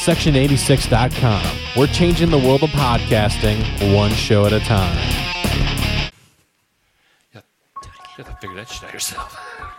Section86.com. We're changing the world of podcasting one show at a time. You have to figure that shit out yourself.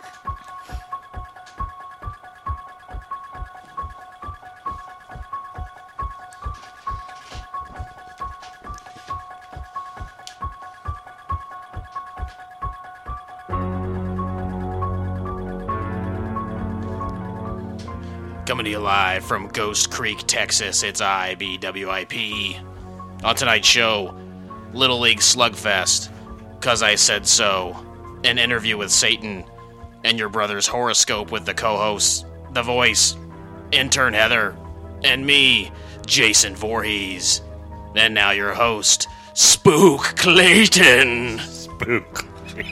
Coming to you live from Ghost Creek, Texas, it's IBWIP. On tonight's show, Little League Slugfest, 'Cause I Said So, an interview with Satan, and your brother's horoscope with the co-hosts, The Voice, intern Heather, and me, Jason Voorhees. And now your host, Spook Clayton. Spook.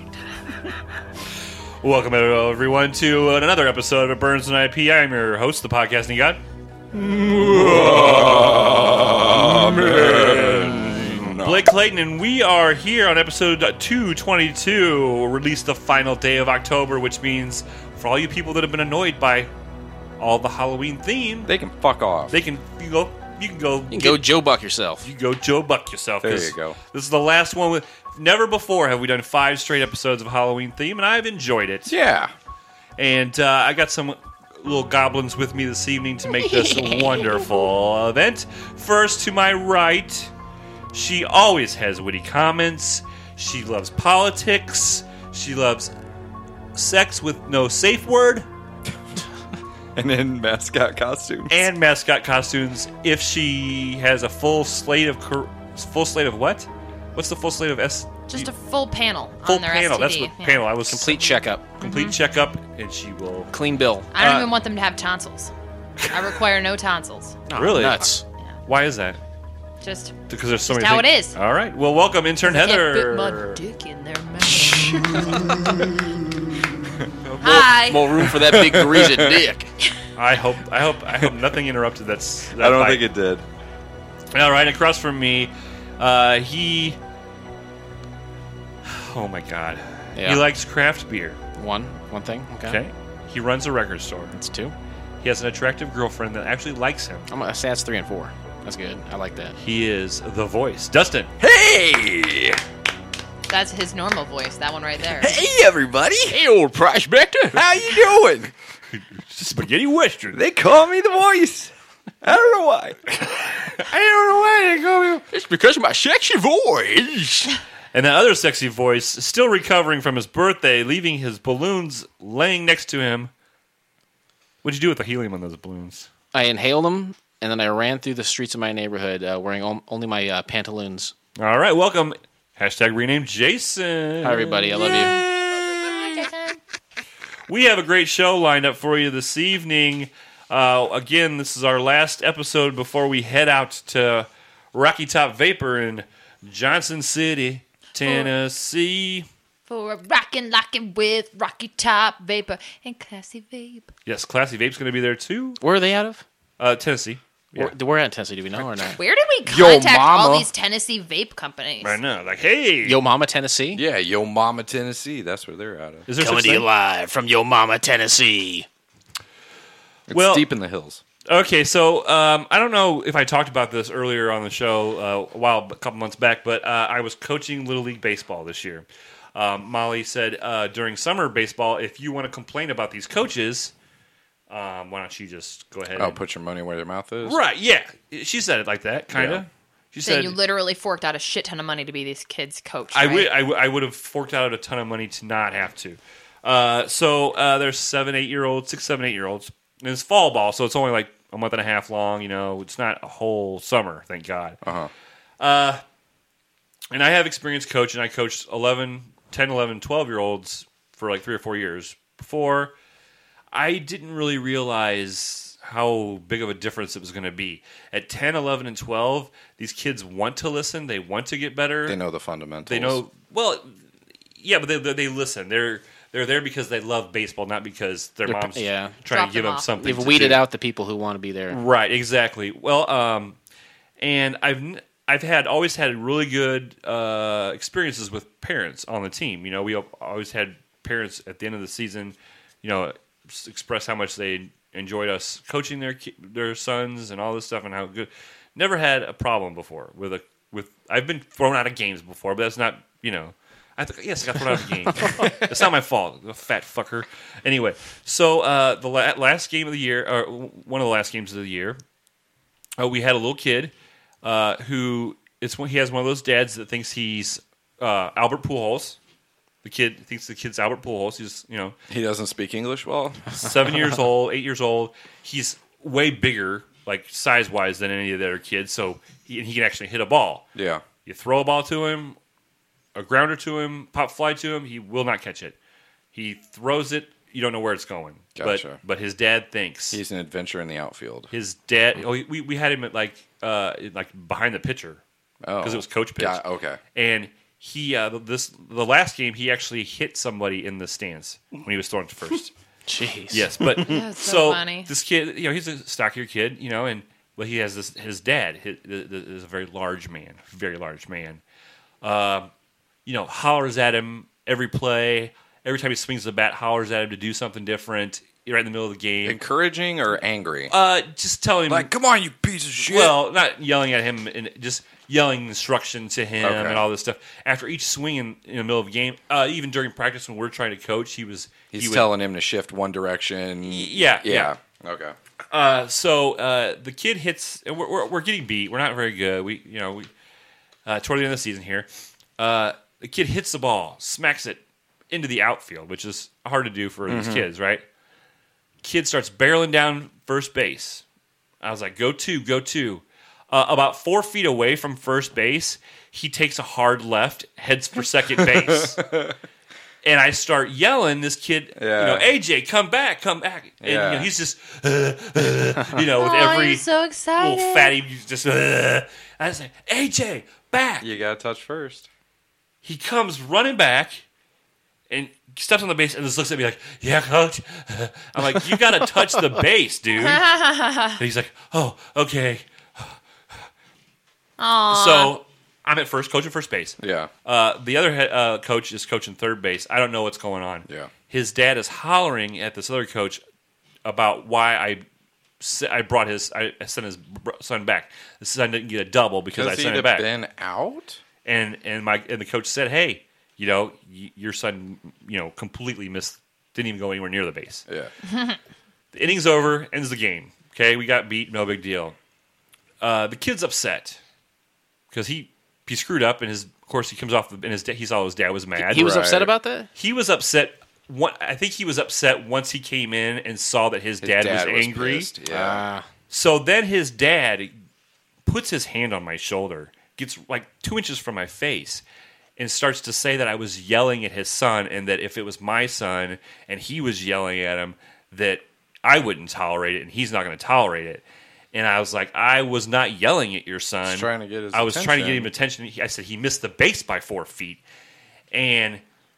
Welcome, everyone, to another episode of Burns and IP. I'm your host, the podcasting god. Blake Clayton, and we are here on episode 222, released the final day of October, which means for all you people that have been annoyed by all the Halloween theme, They can fuck off. you can go Joe Buck yourself. You go Joe Buck yourself. There you go. This is the last one. Never before have we done 5 straight episodes of Halloween theme, and I've enjoyed it. Yeah. And I got some little goblins with me this evening to make this a wonderful event. First, to my right, she always has witty comments. She loves politics. She loves sex with no safe word. And then mascot costumes. And mascot costumes. If she has a full slate of what? What's the full slate of S? Just a full panel Full on their panel. STD. That's what yeah. panel. I was Complete checkup. complete checkup, and she will. Clean bill. I don't even want them to have tonsils. I require no tons. Oh, Really? Nuts. Why is that? Just Because there's so Just many. how things. it is. All right. Well, welcome, intern can't fit Heather. my dick in their mouth. Hi. More room for that big greasy dick. I hope nothing interrupted that. I don't think it did. All right, across from me, he. Oh my God. Yeah. He likes craft beer. One thing. Okay. He runs a record store. That's 2. He has an attractive girlfriend that actually likes him. I'm gonna say that's 3 and 4. That's good. I like that. He is the voice. Dustin. Hey! That's his normal voice. That one right there. Hey, everybody! Hey, old prospector. How you doing? Spaghetti Western. They call me the voice. I don't know why. I don't know why they call me. It's because of my sexy voice. And that other sexy voice, still recovering from his birthday, leaving his balloons laying next to him. What'd you do with the helium on those balloons? I inhaled them, and then I ran through the streets of my neighborhood wearing only my pantaloons. All right, welcome. Hashtag rename Jason. Hi, everybody. I love you. We have a great show lined up for you this evening. Again, this is our last episode before we head out to Rocky Top Vapor in Johnson City, Tennessee. For a rockin' with Rocky Top Vapor and Classy Vape. Yes, Classy Vape's going to be there too. Where are they out of? Tennessee. Yeah. Where at Tennessee? Do we know or not? Where did we Yo contact all mama. these Tennessee vape companies? I know. Like, hey. Yo Mama, Tennessee? Yeah, Yo Mama, Tennessee. That's where they're out of. Is there Coming such to you thing? live from Yo Mama, Tennessee. It's Well- deep in the hills. Okay, so I don't know if I talked about this earlier on the show a couple months back, but I was coaching Little League Baseball this year. Molly said during summer baseball, if you want to complain about these coaches, why don't you just go ahead Oh, and... put your money where your mouth is? Right, yeah. She said it like that, kind of. Yeah. She So said, you literally forked out a shit ton of money to be these kids' coach, I right? would have forked out a ton of money to not have to. So there's 7, 8-year-olds, 6, 7, 8-year-olds. And it's fall ball, so it's only like a month and a half long. You know, it's not a whole summer, thank God. Uh-huh. And I have experience coaching. I coached 10, 11, 12-year-olds for like 3 or 4 years before. I didn't really realize how big of a difference it was going to be. At 10, 11, and 12, these kids want to listen. They want to get better. They know the fundamentals. They know, well, yeah, but they listen. They're there because they love baseball, not because their They're- mom's yeah. trying Drop to give them them off. something. They've to weeded do. out the people who want to be there. Right, exactly. Well, and I've always had really good experiences with parents on the team. You know, we always had parents at the end of the season, you know, express how much they enjoyed us coaching their sons and all this stuff and how good. Never had a problem before with I've been thrown out of games before, but that's not yes, I got thrown out of the game. It's not my fault, a fat fucker. Anyway, so the last game of the year, or one of the last games of the year, we had a little kid who he has one of those dads that thinks he's Albert Pujols. The kid thinks the kid's Albert Pujols. He's He doesn't speak English well. 7 years old, 8 years old. He's way bigger, like size-wise, than any of the other kids. So he can actually hit a ball. Yeah. You throw a ball to him, a grounder to him, pop fly to him, he will not catch it. He throws it, you don't know where it's going. Gotcha. But his dad thinks He's an adventure in the outfield. his dad. Oh, we had him at like behind the pitcher because it was coach pitch. Yeah, okay. And he the last game he actually hit somebody in the stands when he was throwing to first. Jeez. Yes, but That's so funny. this kid, he's a stockier kid, and but he has his dad is a very large man, hollers at him every play, every time he swings the bat, hollers at him to do something different right in the middle of the game. Encouraging or angry? Just telling him, Like, come on, you piece of shit. well, not yelling at him, and just yelling instruction to him and all this stuff. After each swing in the middle of a game, even during practice when we're trying to coach, He's he would, telling him to shift one direction. Yeah. Okay. So the kid hits. And we're getting beat. We're not very good. We toward the end of the season here, the kid hits the ball, smacks it into the outfield, which is hard to do for these kids, right? Kid starts barreling down first base. I was like, go two. About 4 feet away from first base, he takes a hard left, heads for second base. And I start yelling, this kid, AJ, come back. And he's just, with every he's so excited. little fatty, just, I was like, AJ, back. You got to touch first. He comes running back and steps on the base and just looks at me like, yeah, coach. I'm like, you got to touch the base, dude. And he's like, oh, okay. Aww. So I'm at coaching first base. Yeah. The other coach is coaching third base. I don't know what's going on. Yeah. His dad is hollering at this other coach about why I sent his son back. The son didn't get a double because I sent him back. Been out? And the coach said, hey, your son, completely didn't even go anywhere near the base. Yeah. The inning's over, ends the game. Okay, we got beat, no big deal. The kid's upset because he screwed up, and of course he comes off, and he saw his dad was mad. He was Right. upset about that? He was upset. I think he was upset once he came in and saw that his dad was angry. Pissed, yeah. So then his dad puts his hand on my shoulder, gets like 2 inches from my face, and starts to say that I was yelling at his son, and that if it was my son and he was yelling at him, that I wouldn't tolerate it, and he's not going to tolerate it. And I was like, I was not yelling at your son. Just trying to get his I was trying to get attention. him attention. I said he missed the base by 4 feet, and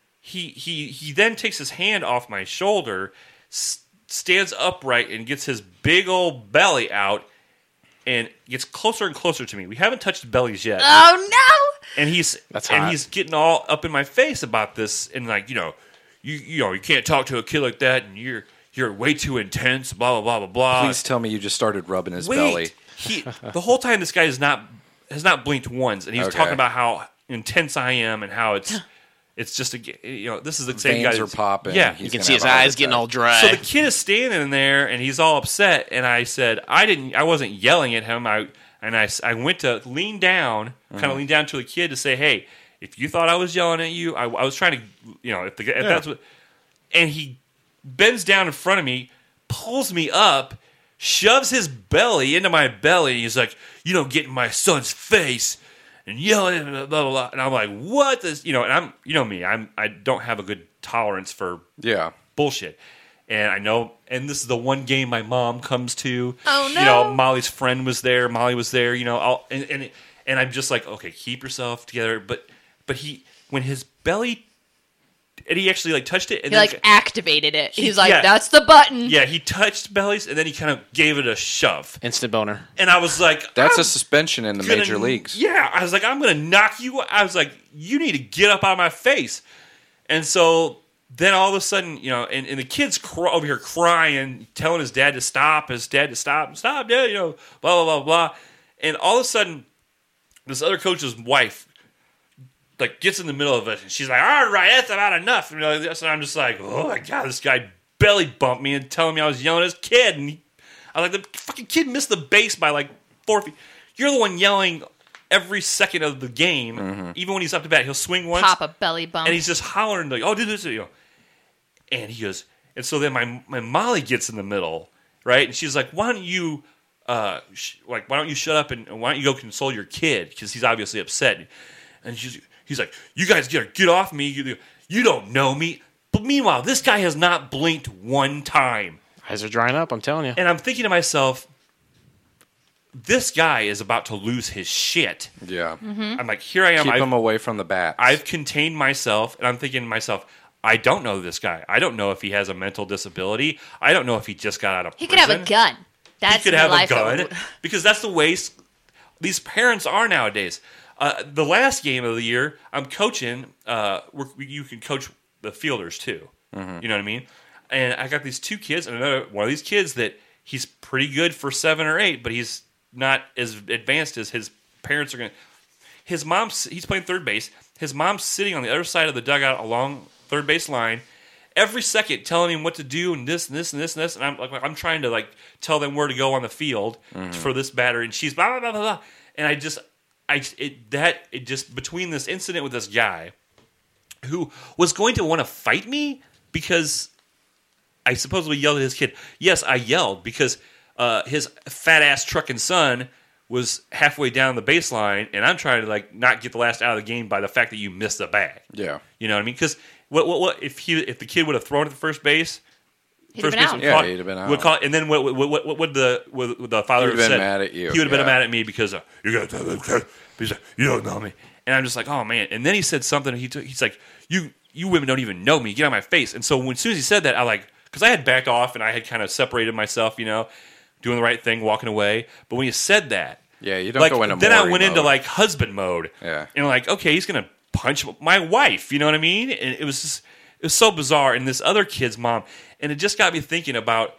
he then takes his hand off my shoulder, stands upright, and gets his big old belly out, and gets closer and closer to me. We haven't touched bellies yet. Oh no! And he's hot. he's getting all up in my face about this, and like you can't talk to a kid like that, and you're way too intense. Blah blah blah blah blah. Please tell me you just started rubbing his belly. The whole time this guy has not blinked once, and he's Okay. talking about how intense I am and how it's just this is the same Veins guy. are popping. Yeah, You He's can gonna see his have a heart eyes getting attack. all dry. so the kid is standing there and he's all upset, and I said I wasn't yelling at him. I went to lean down to the kid to say, hey, if you thought I was yelling at you, I was trying to if that's what. And he bends down in front of me, pulls me up, shoves his belly into my belly. He's like, you don't get in my son's face, and yelling at him, blah blah blah. And I'm like, what this? And I'm me. I don't have a good tolerance for Yeah. bullshit. And I know, and this is the one game my mom comes to. Oh, no. Molly's friend was there. Molly was there. And I'm just like, okay, keep yourself together. But when his belly, and he actually touched it, and He then activated it. He's like, yeah. that's the button. yeah, he touched bellies, and then he kind of gave it a shove. Instant boner. And I was like, That's I'm a suspension in the gonna- major leagues. Yeah, I was like, I'm gonna knock you. I was like, you need to get up out of my face. And so then all of a sudden, and the kid's over here crying, telling his dad to stop, stop, Dad, blah, blah, blah, blah. And all of a sudden, this other coach's wife, like, gets in the middle of it, and she's like, all right, that's about enough. And I'm just like, oh, my God, this guy belly bumped me and telling me I was yelling at his kid. And I was like, the fucking kid missed the base by, like, 4 feet. You're the one yelling every second of the game, even when he's up to bat. He'll swing once. Pop a belly bump. And he's just hollering, like, oh, do this, And he goes, and so then my Molly gets in the middle, right? And she's like, why don't you shut up and why don't you go console your kid? Because he's obviously upset. And he's like, you guys gotta get off me. You don't know me. But meanwhile, this guy has not blinked one time. Eyes are drying up, I'm telling you. And I'm thinking to myself, this guy is about to lose his shit. Yeah. I'm like, here I am. Keep him away from the bats. I've contained myself, and I'm thinking to myself, I don't know this guy. I don't know if he has a mental disability. I don't know if he just got out of He prison. could have a gun. That's he could the have a life gun because that's the way these parents are nowadays. The last game of the year, I'm coaching. You can coach the fielders too. You know what I mean? And I got these two kids, and another one of these kids that he's pretty good for 7 or 8, but he's not as advanced as his parents are going to. His mom's, he's playing third base. His mom's sitting on the other side of the dugout along third base line, every second telling him what to do and this and this and this and this. And I'm trying to like tell them where to go on the field for this batter, and she's blah blah blah blah blah. And it just between this incident with this guy who was going to want to fight me because I supposedly yelled at his kid. Yes, I yelled because his fat ass trucking son was halfway down the baseline, and I'm trying to like not get the last out of the game by the fact that you missed the bag. Yeah, you know what I mean? Because what if the kid would have thrown it to first base? He'd have been out. He'd have been out. And then what would the father have said? He would have been mad at you. He would have been mad at me because you got you don't know me. And I'm just like, oh man. And then he said something. He's like, you women don't even know me. Get out of my face. And so as soon as he said that, I like, because I had backed off and I had kind of separated myself, doing the right thing, walking away. But when he said that, yeah, you don't go into. Then I went into like husband mode. Yeah, and like, okay, he's gonna punch my wife. You know what I mean? And it was so bizarre. And this other kid's mom, and it just got me thinking about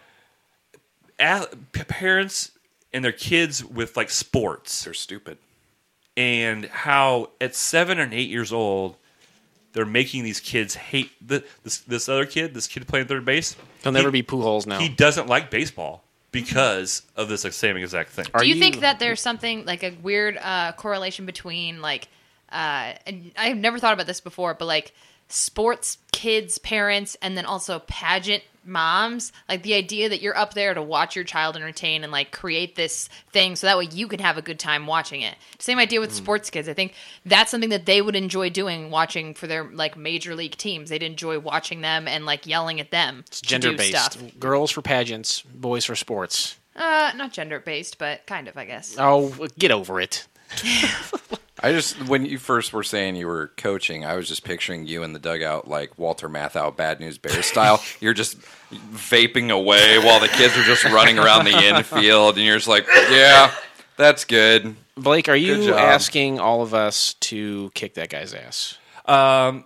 parents and their kids with like sports. They're stupid. And how at 7 and 8 years old, they're making these kids hate this other kid, this kid playing third base. He'll never be Pujols now. He doesn't like baseball because of this same exact thing. Do you think that there's something like a weird correlation between like, and I've never thought about this before, but like sports kids, parents, and then also pageant moms, like the idea that you're up there to watch your child entertain and like create this thing so that way you can have a good time watching it. Same idea with sports kids. I think that's something that they would enjoy doing, watching for their like major league teams. They'd enjoy watching them and like yelling at them. It's gender based. Girls for pageants, boys for sports. Not gender based, but kind of, I guess. Oh, get over it. When you first were saying you were coaching, I was just picturing you in the dugout like Walter Matthau, Bad News Bears style. You're just vaping away while the kids are just running around the infield, and you're just like, yeah, that's good. Blake, are you asking all of us to kick that guy's ass? I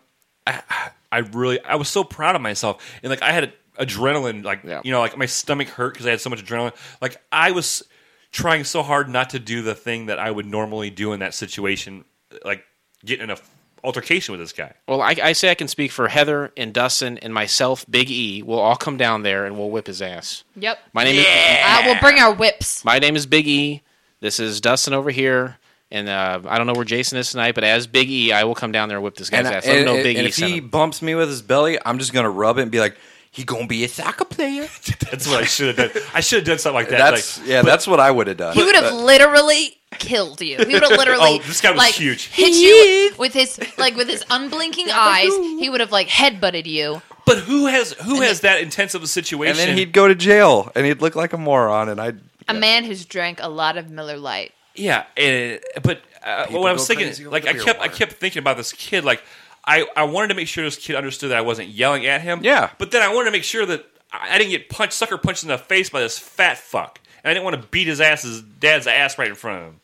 was so proud of myself, and like I had adrenaline, like like my stomach hurt because I had so much adrenaline. Like I was trying so hard not to do the thing that I would normally do in that situation, like get in an altercation with this guy. Well, I say I can speak for Heather and Dustin and myself, Big E. We'll all come down there and we'll whip his ass. Yep. My name is. We'll bring our whips. My name is Big E. This is Dustin over here. And I don't know where Jason is tonight, but as Big E, I will come down there and whip this guy's ass. I don't know Big E. And if he bumps me with his belly, I'm just going to rub it and be like, he gonna be a soccer player. That's what I should have done. I should have done something like that. That's what I would have done. He would have literally killed you. He would have literally. This guy was huge. Hit you with his unblinking eyes. He would have like headbutted you. But who has that intense of a situation? And then he'd go to jail, and he'd look like a moron. And a man who's drank a lot of Miller Lite. Yeah, but what I was thinking, like I kept thinking about this kid, like. I wanted to make sure this kid understood that I wasn't yelling at him. Yeah. But then I wanted to make sure that I didn't get sucker punched in the face by this fat fuck. And I didn't want to beat his dad's ass right in front of him.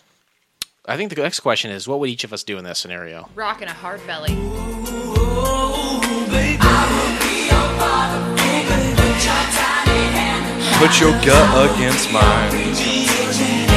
I think the next question is, what would each of us do in that scenario? Rocking a hard belly. Oh, baby. put your gut against mine.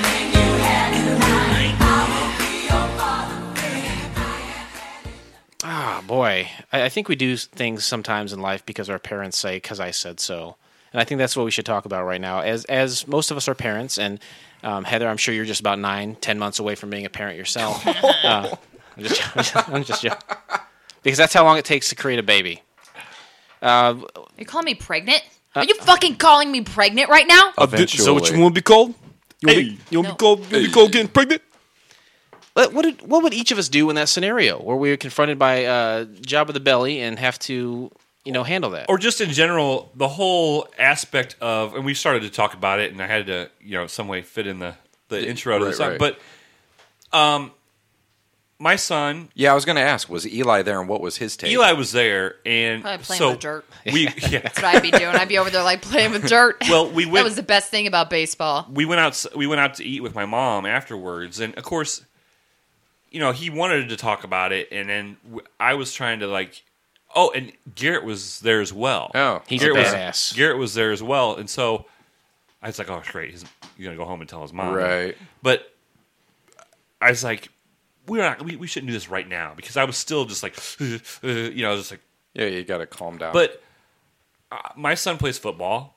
Ah, boy. I think we do things sometimes in life because our parents say, "Because I said so." And I think that's what we should talk about right now. As most of us are parents, and Heather, I'm sure you're just about 9-10 months away from being a parent yourself. I'm just joking. Because that's how long it takes to create a baby. Are you calling me pregnant? Are you fucking calling me pregnant right now? Eventually. Is that what you want to be called? You want No. to be called getting pregnant? What would each of us do in that scenario where we are confronted by Jabba the Belly and have to, handle that? Or just in general, the whole aspect of, and we started to talk about it, and I had to, some way fit in the intro to the song. right. But my son, Yeah, I was going to ask, was Eli there and what was his take? Eli was there, and Probably playing so with dirt. That's That's what I'd be doing. I'd be over there like playing with dirt. Well, we That went. was the best thing about baseball. We went out to eat with my mom afterwards, and of course, he wanted to talk about it, and then I was trying to and Garrett was there as well. Oh. He's Garrett a was, badass. Garrett was there as well, and so I was like, "Oh, great! He's gonna go home and tell his mom." Right. But I was like, we shouldn't do this right now because I was still just like, just like. Yeah, you got to calm down. But my son plays football,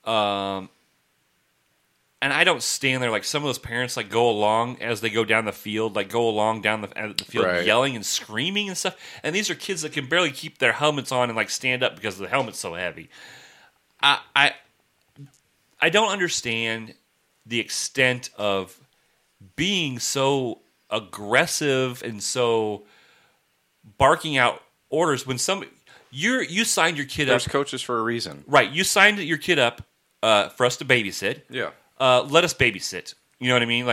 and I don't stand there like some of those parents go along as they go down the field, go along down the field Right. yelling and screaming and stuff. And these are kids that can barely keep their helmets on and stand up because the helmet's so heavy. I don't understand the extent of being so aggressive and so barking out orders when you signed your kid there's up. coaches for a reason. Right, you signed your kid up for us to babysit. Yeah. Let us babysit. You know what I mean?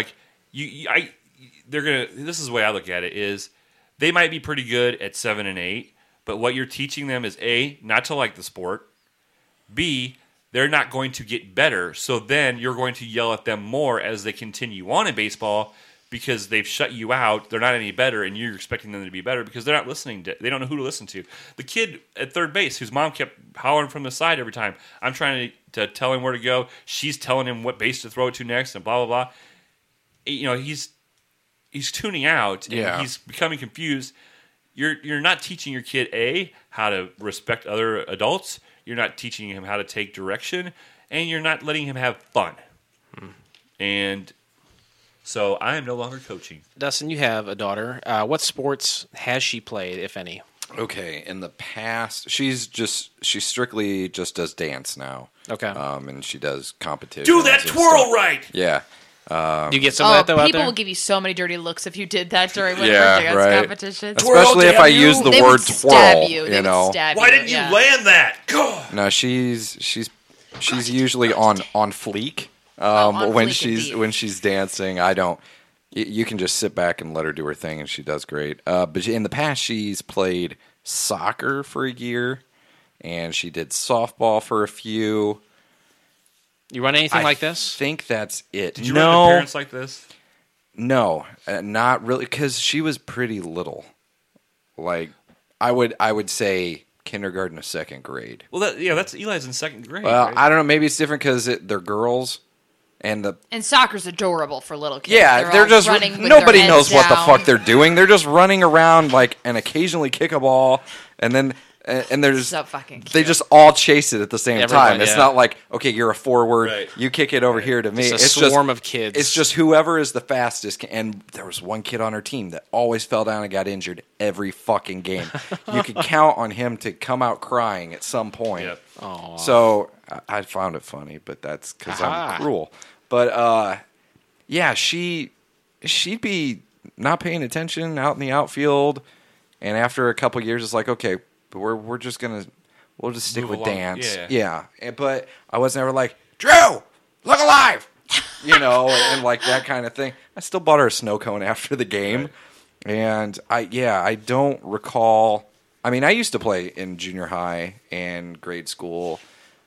They're gonna. This is the way I look at it: is they might be pretty good at 7 and 8, but what you're teaching them is A, not to like the sport. B, they're not going to get better. So then you're going to yell at them more as they continue on in baseball because they've shut you out. They're not any better, and you're expecting them to be better because they're not listening. They don't know who to listen to. The kid at third base, whose mom kept hollering from the side every time, I'm trying to tell him where to go. She's telling him what base to throw it to next, and blah blah blah. He's tuning out, and Yeah. he's becoming confused. You're not teaching your kid how to respect other adults. You're not teaching him how to take direction, and you're not letting him have fun. And so I am no longer coaching. Dustin, you have a daughter. What sports has she played, if any? Okay, in the past, she strictly just does dance now. Okay. And she does competitions. Do that and twirl stuff. right. Yeah. Do you get some of that, though, out people there? will give you so many dirty looks if you did that during one Yeah, of our dance right. competitions. Especially if damn I you. use the They word would twirl. stab you. They would know. stab Why you. didn't you Yeah. land that? God. No, she's usually on fleek. on When fleek when indeed. she's dancing, I don't. You can just sit back and let her do her thing, and she does great. But in the past, she's played soccer for a year, and she did softball for a few. You run anything I like this? think that's it. Did you run into parents like this? No, not really, because she was pretty little. Like I would say kindergarten to second grade. Well, that's Eli's in second grade. Well, right? I don't know. Maybe it's different because they're girls, and And soccer's adorable for little kids. yeah, they're all just running with nobody their knows heads what the down. fuck they're doing. They're just running around and occasionally kick a ball, and then and there's So fucking cute. they just all chase it at the same Everyone, time. It's yeah. not like, okay, you're a forward, Right. you kick it over here to me. It's a swarm of kids. It's just whoever is the fastest. And there was one kid on our team that always fell down and got injured every fucking game. You could count on him to come out crying at some point. Yep. So I found it funny, but that's because Aha. I'm cruel. But yeah, she'd be not paying attention out in the outfield, and after a couple years, it's like, okay, but we'll just stick Move with along. dance. Yeah. But I was never like, Drew, look alive, and like that kind of thing. I still bought her a snow cone after the game, and I don't recall. I mean, I used to play in junior high and grade school,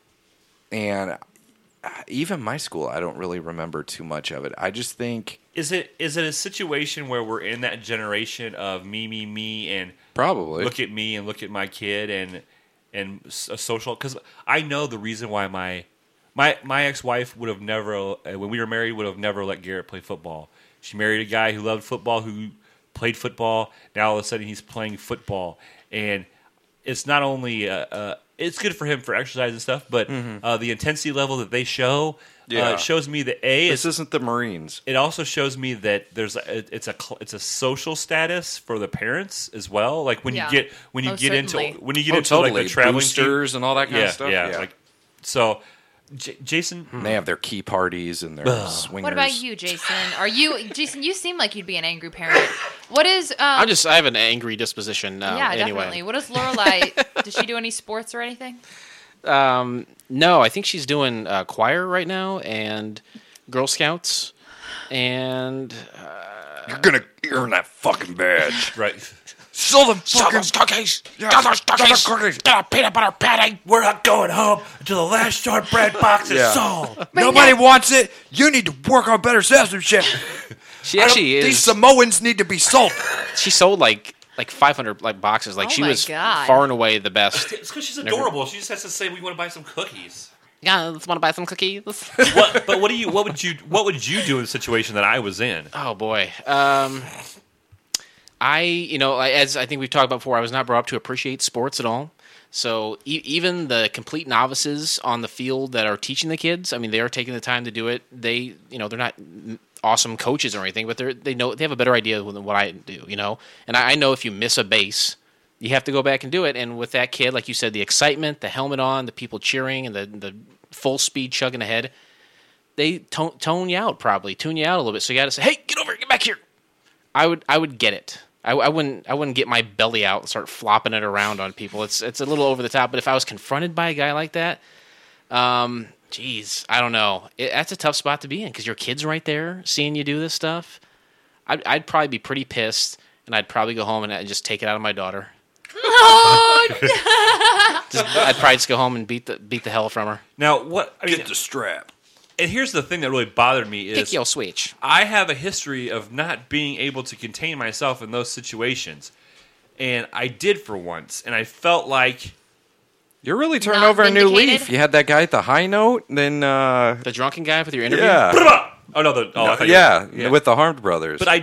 and even my school, I don't really remember too much of it. I just think Is it a situation where we're in that generation of me, and probably look at me and look at my kid and a social? Because I know the reason why My ex-wife would have never, when we were married, would have never let Garrett play football. She married a guy who loved football, who played football. Now all of a sudden he's playing football, and it's not only it's good for him for exercise and stuff, but the intensity level that they show shows me that this isn't the Marines. It also shows me that it's a social status for the parents as well. Like when you get into Totally. like the traveling boosters team, and all that kind of stuff. Yeah. Like, so, Jason, they have their key parties and their swingers. What about you, Jason? Jason? You seem like you'd be an angry parent. What is? I have an angry disposition now. Yeah, anyway. definitely. What is Lorelai? Does she do any sports or anything? No, I think she's doing choir right now and Girl Scouts, and You're gonna earn that fucking badge. right? Sell them fucking those cookies. Got those cookies. Got a peanut butter patty. We're not going home until the last shortbread box is sold. Nobody wants it. You need to work on better salesmanship. She actually is. These Samoans need to be sold. She sold like 500 boxes. Like Oh she my was God. far and away the best. It's because she's adorable. She just has to say, "We want to buy some cookies." Yeah, let's want to buy some cookies. But what would you do in the situation that I was in? Oh boy. As I think we've talked about before, I was not brought up to appreciate sports at all. So even the complete novices on the field that are teaching the kids, I mean, they are taking the time to do it. They're not awesome coaches or anything, but they have a better idea than what I do, And I know if you miss a base, you have to go back and do it. And with that kid, like you said, the excitement, the helmet on, the people cheering, and the full speed chugging ahead, they tune you out a little bit. So you got to say, "Hey, get over here, get back here." I would get it. I wouldn't get my belly out and start flopping it around on people. It's a little over the top. But if I was confronted by a guy like that, geez, I don't know. That's a tough spot to be in because your kid's right there seeing you do this stuff. I'd probably be pretty pissed, and I'd probably go home and just take it out of my daughter. Oh, no. I'd probably just go home and beat the hell from her. Now, what? I mean, Get the strap. and here's the thing that really bothered me is Pick your switch. I have a history of not being able to contain myself in those situations, and I did for once, and I felt like You're really turning Not over a new vindicated? leaf. You had that guy at the high note, then The drunken guy with your interview? I thought you were- with the Harmed brothers. But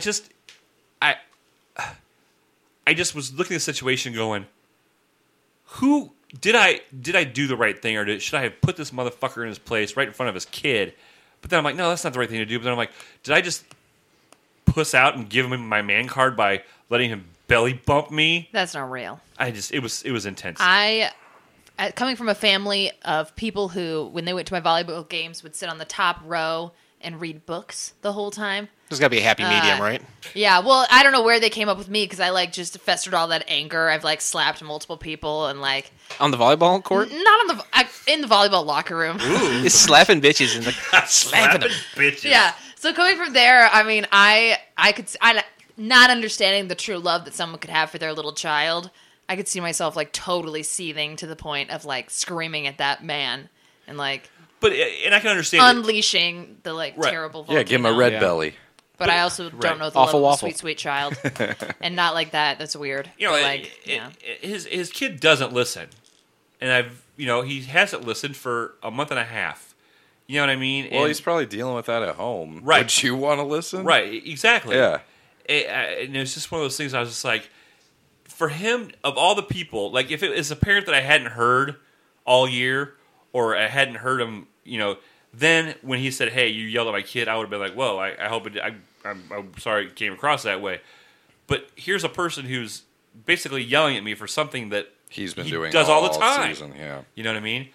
I just was looking at the situation going, who did I do the right thing, or should I have put this motherfucker in his place right in front of his kid? But then I'm like, no, that's not the right thing to do. But then I'm like, did I just puss out and give him my man card by letting him belly bump me? That's not real. It was intense. Coming from a family of people who, when they went to my volleyball games, would sit on the top row and read books the whole time. There's got to be a happy medium, right? Yeah, well, I don't know where they came up with me because I just festered all that anger. I've slapped multiple people and On the volleyball court? not in the volleyball locker room. He's slapping bitches and slapping them. bitches. Yeah. So coming from there, I mean, I not understanding the true love that someone could have for their little child, I could see myself totally seething to the point of screaming at that man and But and I can understand. unleashing the terrible volcano. yeah, give him a red Yeah. belly. But I also don't know the Awful level of waffle. sweet, sweet child, and not like that. That's weird. But, his kid doesn't listen, and he hasn't listened for a month and a half. You know what I mean? Well, And- he's probably dealing with that at home. Right. Would you want to listen? right, exactly. Yeah. And it's just one of those things. I was just like, for him, of all the people, if it was a parent that I hadn't heard all year, or I hadn't heard him, then when he said, "Hey, you yelled at my kid," I would have been like, "Whoa, I hope it. I'm sorry it came across that way." But here's a person who's basically yelling at me for something that He's been he doing does all the time. season, yeah. You know what I mean?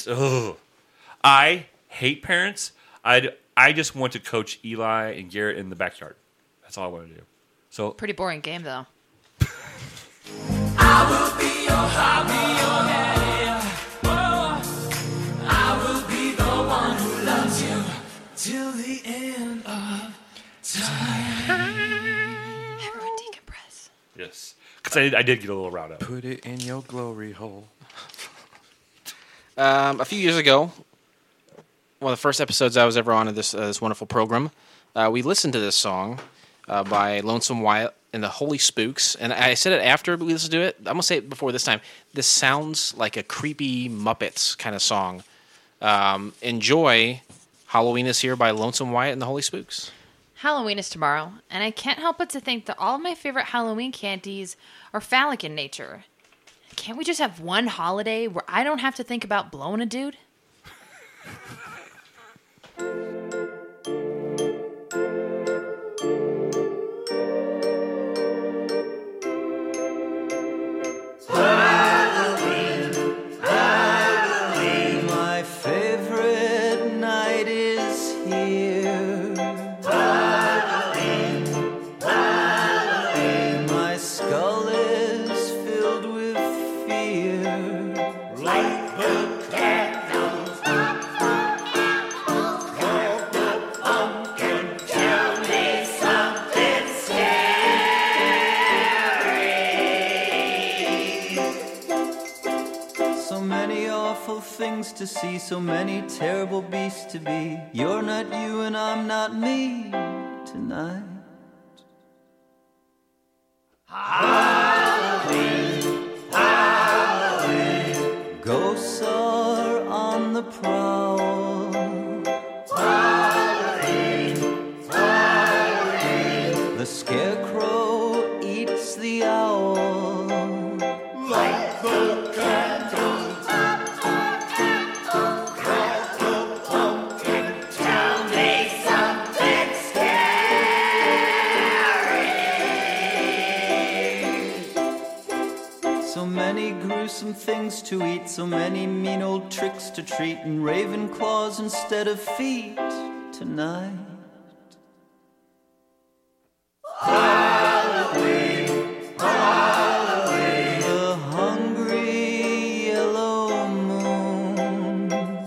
I hate parents. I just want to coach Eli and Garrett in the backyard. That's all I want to do. So Pretty boring game though. Everyone decompress. yes, because I did get a little riled up. Put it in your glory hole. A few years ago, one of the first episodes I was ever on of this wonderful program, we listened to this song by Lonesome Wyatt and the Holy Spooks. And I said it after we listened to it. I'm going to say it before this time. This sounds like a creepy Muppets kind of song. Enjoy Halloween Is Here by Lonesome Wyatt and the Holy Spooks. Halloween is tomorrow, and I can't help but to think that all of my favorite Halloween candies are phallic in nature. Can't we just have one holiday where I don't have to think about blowing a dude? My favorite night is here. My skull is filled with fear. Light the candles. Grab the pumpkin. Tell me something scary. So many awful things to see, so many terrible beasts to be. You're not you and I'm not me tonight. Ghosts are on the prowl. The scarecrow eats the owl. Light the candles. Grab the pumpkin. Tell me something scary. So many gruesome things to eat, so many mean old tricks to treat, and raven claws instead of feet tonight. The hungry yellow moon.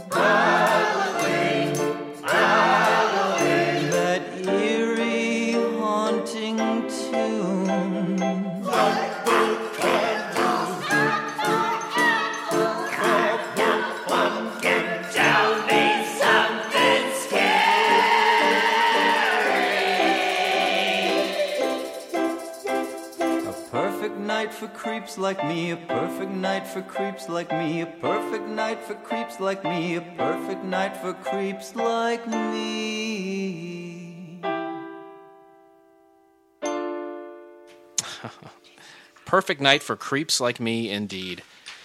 That eerie haunting tune. Tell me something scary. A perfect night for creeps like me, a perfect night for creeps like me, a perfect night for creeps like me, a perfect night for creeps like me. Perfect night for creeps like me, indeed.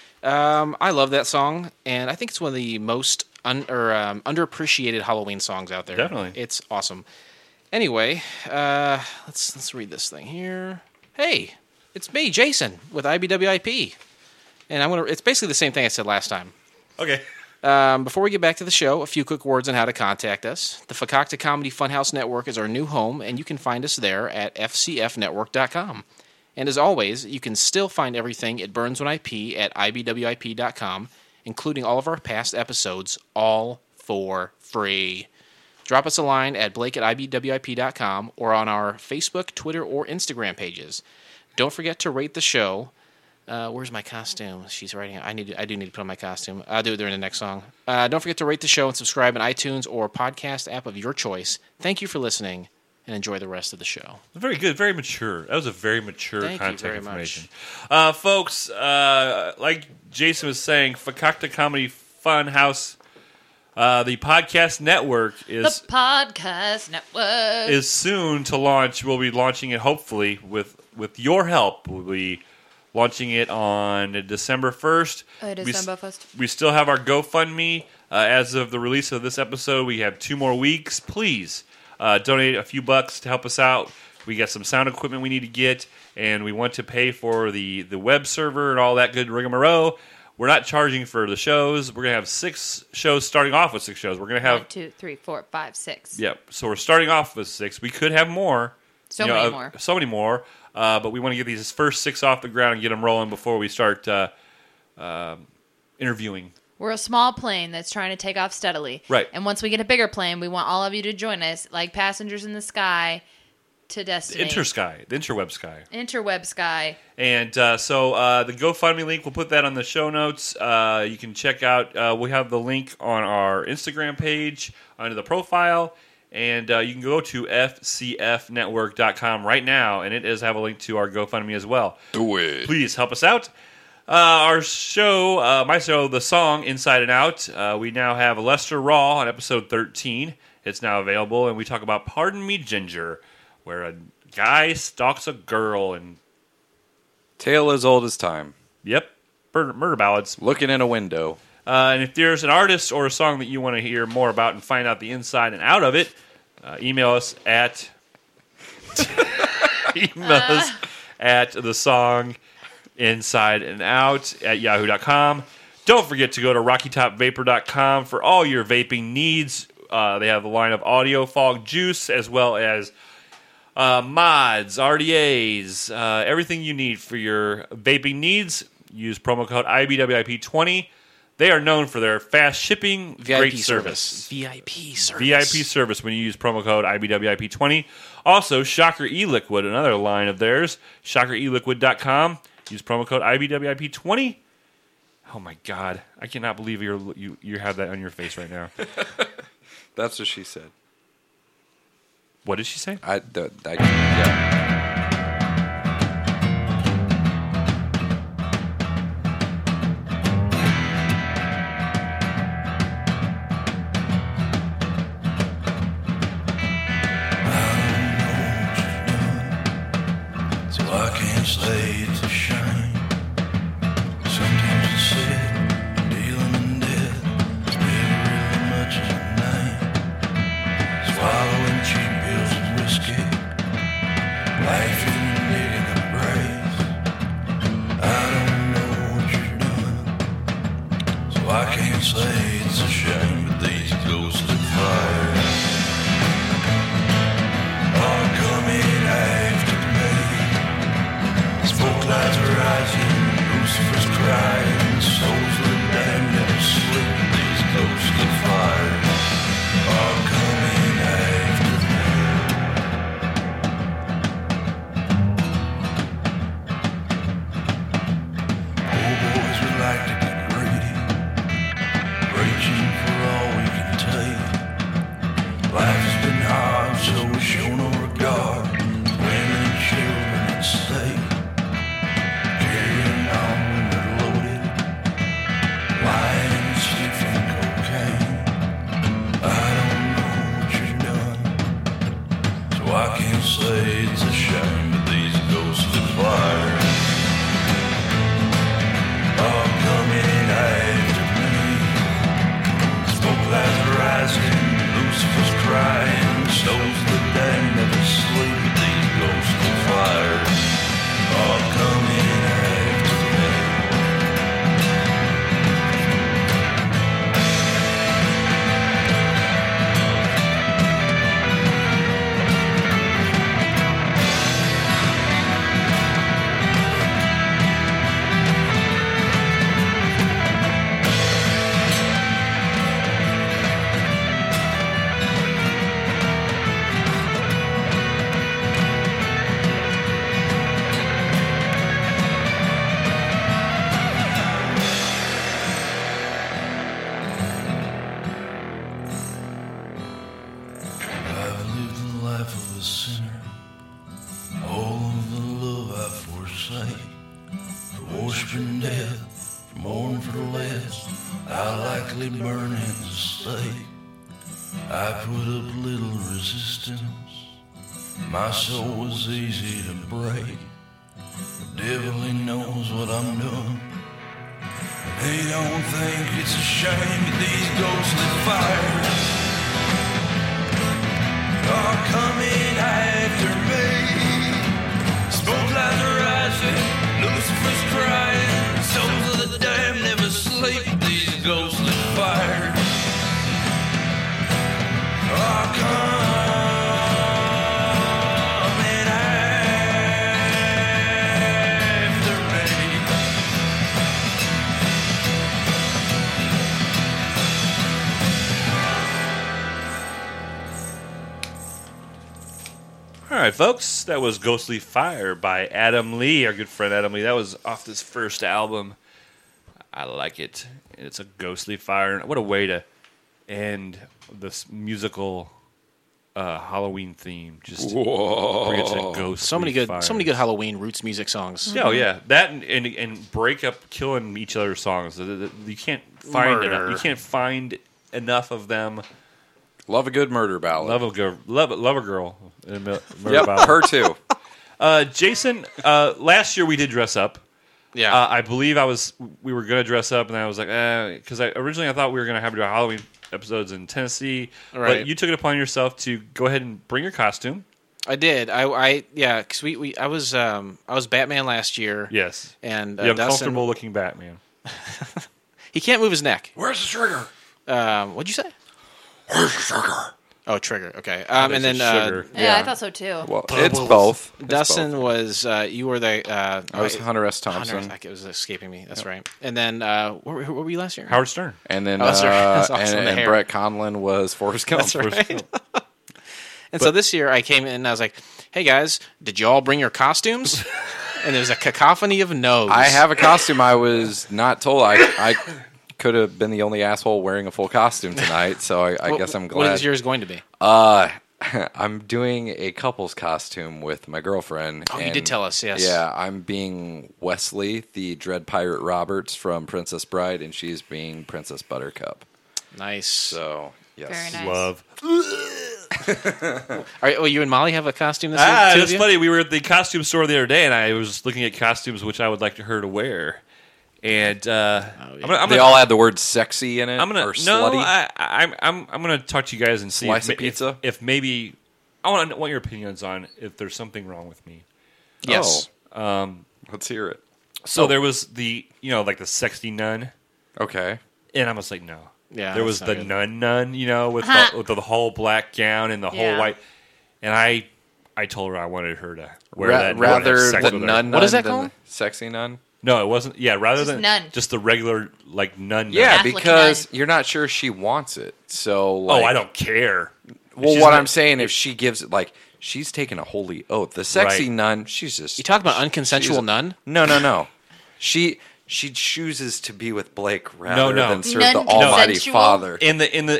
I love that song, and I think it's one of the most underappreciated Halloween songs out there. Definitely. It's awesome. Anyway, let's read this thing here. Hey, it's me, Jason, with IBWIP. And it's basically the same thing I said last time. Okay. Before we get back to the show, a few quick words on how to contact us. The Fakakta Comedy Funhouse Network is our new home, and you can find us there at fcfnetwork.com. And as always, you can still find everything at Burns When I Pee at ibwip.com, including all of our past episodes, all for free. Drop us a line at blake@ibwip.com or on our Facebook, Twitter, or Instagram pages. Don't forget to rate the show. Where's my costume? She's writing. I do need to put on my costume. I'll do it during the next song. Don't forget to rate the show and subscribe on iTunes or podcast app of your choice. Thank you for listening, and enjoy the rest of the show. Very good. Very mature. That was a very mature Thank you contact very information. Folks, like Jason was saying, Fakakta Comedy Funhouse, the podcast network The podcast network is soon to launch. We'll be launching it, hopefully, with your help. We'll be launching it on December 1st. December 1st. We still have our GoFundMe. As of the release of this episode, we have 2 more weeks. Please donate a few bucks to help us out. We got some sound equipment we need to get, and we want to pay for the web server and all that good rigmarole. We're not charging for the shows. We're going to have 6 shows, starting off with 6 shows. We're going to have 1, 2, 3, 4, 5, 6. Yep. So we're starting off with 6. We could have more. So many more. So many more. But we want to get these first 6 off the ground and get them rolling before we start interviewing. We're a small plane that's trying to take off steadily. Right. And once we get a bigger plane, we want all of you to join us, like passengers in the sky, to destiny. The interweb sky. Interweb sky. And so the GoFundMe link, we'll put that on the show notes. You can check out, we have the link on our Instagram page under the profile. And you can go to fcfnetwork.com right now, and it does have a link to our GoFundMe as well. Do it. Please help us out. Our show, my show, The Song, Inside and Out, we now have Lester Raw on episode 13. It's now available, and we talk about Pardon Me Ginger, where a guy stalks a girl and... Tale as old as time. Yep, murder ballads. Looking in a window. And if there's an artist or a song that you want to hear more about and find out the inside and out of it, email us at... the song inside and out at yahoo.com. Don't forget to go to rockytopvapor.com for all your vaping needs. They have a line of audio fog juice as well as mods, RDAs, everything you need for your vaping needs. Use promo code IBWIP20. They are known for their fast shipping, great service. VIP service. VIP service when you use promo code IBWIP20. Also, Shocker E-Liquid, another line of theirs. ShockerEliquid.com. Use promo code IBWIP20. Oh my God. I cannot believe you have that on your face right now. That's what she said. What did she say? Yeah. Say it's a shame. Sometimes it's sad, dealing in death. It's never really much as a name. Swallowing cheap pills and whiskey, laughing and digging the grave. I don't know what you're doing, so I can't say it's a shame. But these ghostly fires are coming after me. Smoke lights are rising, Lucifer's crying, souls of the damned never sleep. These ghostly fires are coming after me. Oh, boys, we like to get greedy, reaching for all we can take. Life has been hard, so we show no regard. Women and children at stake. I can't say it's a shame, but these ghostly fires are coming after me. Smoke lights are rising, Lucifer's crying, souls of the damned never sleep. These ghostly fires are coming after me. I've lived the life of a sinner, all of the love I forsake. For worshiping death, for mourning for the less, I likely burn at the stake. I put up little resistance, my soul was easy to break. The devil, he knows what I'm doing. They don't think it's a shame that these ghostly fires are coming after me. Smoke lights are rising, Lucifer's crying, souls of the damned never sleep. These ghostly fires are coming after me. All right, folks, that was Ghostly Fire by Adam Lee, our good friend Adam Lee. That was off this first album. I like it. It's a Ghostly Fire. What a way to end this musical Halloween theme. Just Whoa. bring it to ghost. So many good Halloween roots music songs. Oh yeah, that and break up killing each other's songs. You can't find Murder. enough. You can't find enough of them. Love a good murder ballad. Love a girl. Yep, her too. Jason, last year we did dress up. Yeah. I believe we were gonna dress up, and I was like, because originally I thought we were gonna have to do Halloween episodes in Tennessee, Right. but you took it upon yourself to go ahead and bring your costume. I did. Yeah, because I was Batman last year. Yes, And the Dustin, uncomfortable looking Batman. he can't move his neck. Where's the trigger? What'd you say? Where's the trigger? Oh, trigger. Okay. And then sugar. Yeah, I thought so too. Well, it's both. It's Dustin both. was you were the I was Hunter S. Thompson. Hunter, it was escaping me. That's right. And then what were you last year? Howard Stern. And then that's right. That's awesome. and The hair. Brett Conlon was Forrest Gump. That's right. And so this year I came in and I was like, "Hey guys, did you all bring your costumes?" And there was a cacophony of no's. I have a costume. I was not told. I could have been the only asshole wearing a full costume tonight, so I guess I'm glad. What is yours going to be? I'm doing a couple's costume with my girlfriend. Oh, you did tell us, yes. Yeah, I'm being Wesley, the Dread Pirate Roberts from Princess Bride, and she's being Princess Buttercup. Nice. So, yes. Very nice. Love. All right, well, you and Molly have a costume this year? Two of It's you? funny. We were at the costume store the other day, and I was looking at costumes which I would like her to wear. And They all had the word sexy in it, I'm gonna or slutty. I'm gonna talk to you guys and see Slice of pizza? if maybe I want your opinions on if there's something wrong with me. Yes. Let's hear it. So there was the like the sexy nun, Okay. and I was like, no. Yeah, there was that's the not nun, with the whole black gown and the whole Yeah. white, and I told her I wanted her to wear Ra- that rather sex the with her. nun. What is that than called? the Sexy nun. No, it wasn't. Yeah, rather Just than nun. just the regular nun. Yeah, Catholic because nun. you're not sure she wants it. So, Oh, like, I don't care. Well, She's what not- I'm saying, if she gives it, like, she's taking a holy oath. The sexy Right. nun, she's just. You talking about unconsensual she's- nun? No. She chooses to be with Blake rather No. than serve the Nun Almighty consensual? Father. In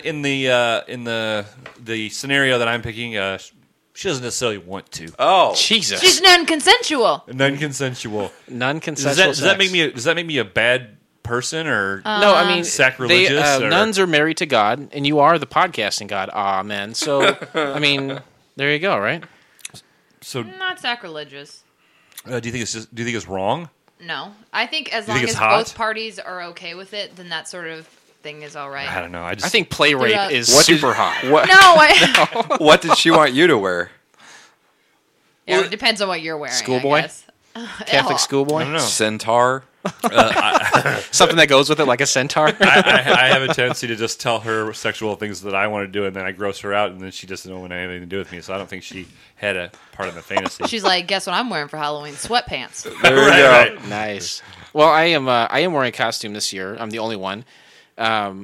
the scenario that I'm picking, she doesn't necessarily want to. Oh, Jesus. She's non-consensual. Non-consensual. Non-consensual Does that sex. does that make me a bad person or? No, I mean, Sacrilegious, or- nuns are married to God, and you are the podcasting God. Amen. So, I mean, there you go, right? So, Not sacrilegious. do you think it's wrong? No, I think as You long think as it's hot? both parties are okay with it, then that sort of thing is all right. I don't know. I I think play rape Throughout- is What did- super hot. What, No, I, what did she want you to wear? yeah, it depends on what you're wearing. Schoolboy? I guess. Catholic Ew. schoolboy? I don't know. Centaur? Something that goes with it, like a centaur? I have a tendency to just tell her sexual things that I want to do, and then I gross her out, and then she doesn't want anything to do with me. So I don't think she had a part of the fantasy. She's like, guess what I'm wearing for Halloween? Sweatpants. There we Right, go. right. Nice. Well, I am wearing a costume this year. I'm the only one. And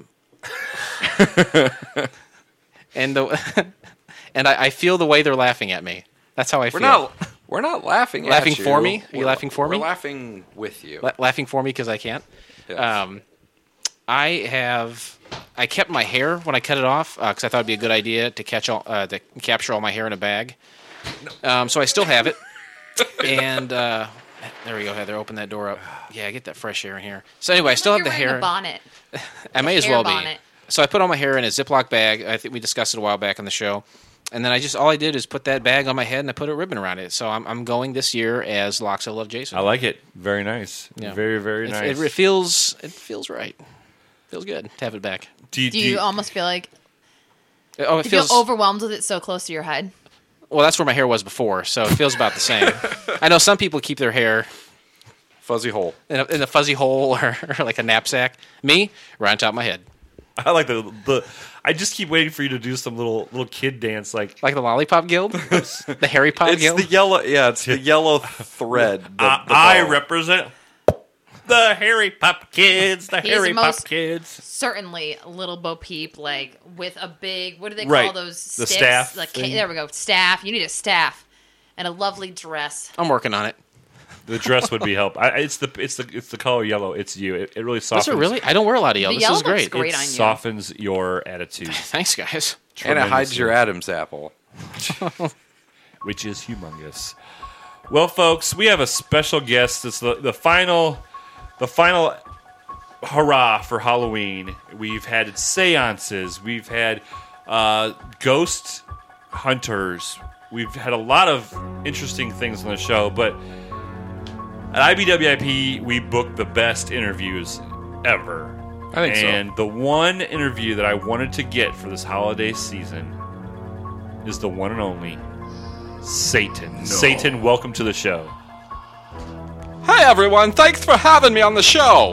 I feel the way they're laughing at me. That's how I feel. We're not laughing at Laughing you. for me? Are you We're- laughing for me? We're laughing with you. Laughing for me because I can't. Yes. I kept my hair when I cut it off because I thought it'd be a good idea to to capture all my hair in a bag. So I still have it. And there we go, Heather. Open that door up. Yeah, get that fresh air in here. So anyway, I still have You're the wearing hair. a bonnet. I may as hair well be. bonnet. So I put all my hair in a Ziploc bag. I think we discussed it a while back on the show. And then all I did is put that bag on my head and I put a ribbon around it. So I'm going this year as Locks I Love Jason. I like it. Very nice. Yeah. Very, very nice. It feels right. Feels good to have it back. Do you almost feel like Oh, it you feels feel overwhelmed with it so close to your head? well. That's where my hair was before, so it feels about the same. I know some people keep their hair Fuzzy hole. in a fuzzy hole or like a knapsack. Me, right on top of my head, I like the. I just keep waiting for you to do some little kid dance, like like the Lollipop Guild, the Harry Pop It's Guild. the yellow. Yeah, it's the yellow thread. The I ball. represent the Harry Pop Kids. The He's Harry the Pop most- Kids. Certainly, Little Bo Peep, like with a big, what do they call Right. those The sticks? staff Like, thing. there we go, staff. You need a staff and a lovely dress. I'm working on it. The dress would be help. It's the color yellow. It's you. It really softens. Is it really? I don't wear a lot of yellow. The This yellow is looks great. great It on you. softens your attitude. Thanks, guys. And it hides tremendously. your Adam's apple. which is humongous. Well, folks, we have a special guest. It's the final hurrah for Halloween. We've had seances. We've had ghost hunters. We've had a lot of interesting things on the show, but at IBWIP, we book the best interviews ever. I think so. And the one interview that I wanted to get for this holiday season is the one and only Satan. Satan, welcome to the show. Hi, everyone. Thanks for having me on the show.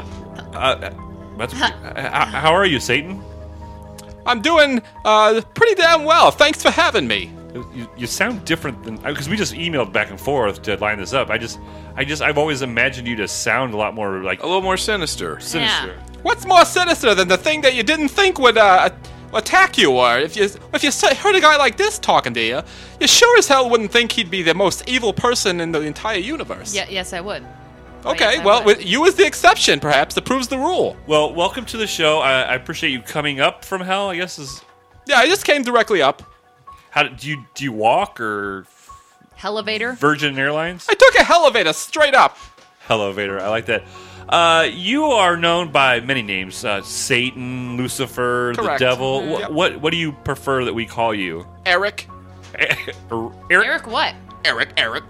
How are you, Satan? I'm doing pretty damn well. Thanks for having me. You sound different than because we just emailed back and forth to line this up. I've always imagined you to sound a lot more like A little more sinister. sinister. What's more sinister than the thing that you didn't think would attack you? Or if you heard a guy like this talking to you, you sure as hell wouldn't think he'd be the most evil person in the entire universe. Yeah, yes, I would. Okay, yes, I well, would. you as the exception, perhaps, that proves the rule. Well, welcome to the show. I appreciate you coming up from hell. I guess is Yeah, I just came directly up. how do you walk or Elevator. Virgin Airlines? I took a elevator straight up. Elevator. I like that. You are known by many names: Satan, Lucifer, Correct. the devil. Yep. What do you prefer that we call you? Eric. Eric. Eric, what? Eric. Eric.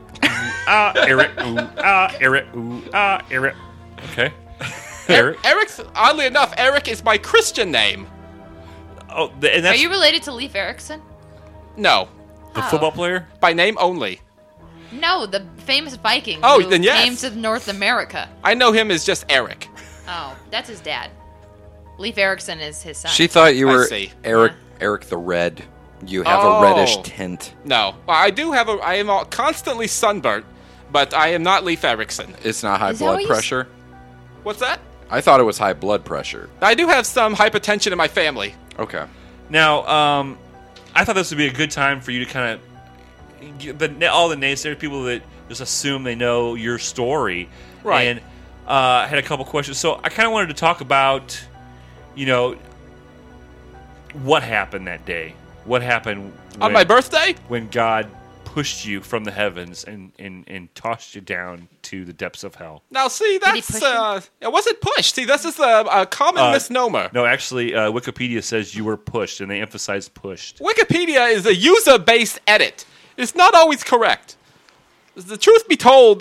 Eric. Okay. Eric. Eric's, oddly enough, Eric is my Christian name. Oh, and Are that's you related to Leif Erikson? No, the football player. by name only. No, the famous Viking Oh, who then yes. came to North America. I know him as just Eric. Oh, that's his dad. Leif Erikson is his son. She thought you I were see. Eric the Red. You have Oh. a reddish tint. No, well, I am constantly sunburnt, but I am not Leif Erikson. It's not high Is that what blood you pressure. What's that? I thought it was high blood pressure. I do have some hypertension in my family. Okay. Now, I thought this would be a good time for you to kind of all the naysayers, people that just assume they know your story, Right. And I had a couple questions. So I kind of wanted to talk about, what happened that day. What happened On my birthday? when God pushed you from the heavens and tossed you down to the depths of hell? Now, see, he that's push you? it wasn't pushed. See, this is a common misnomer. No, actually, Wikipedia says you were pushed, and they emphasize pushed. Wikipedia is a user-based edit. It's not always correct. The truth be told,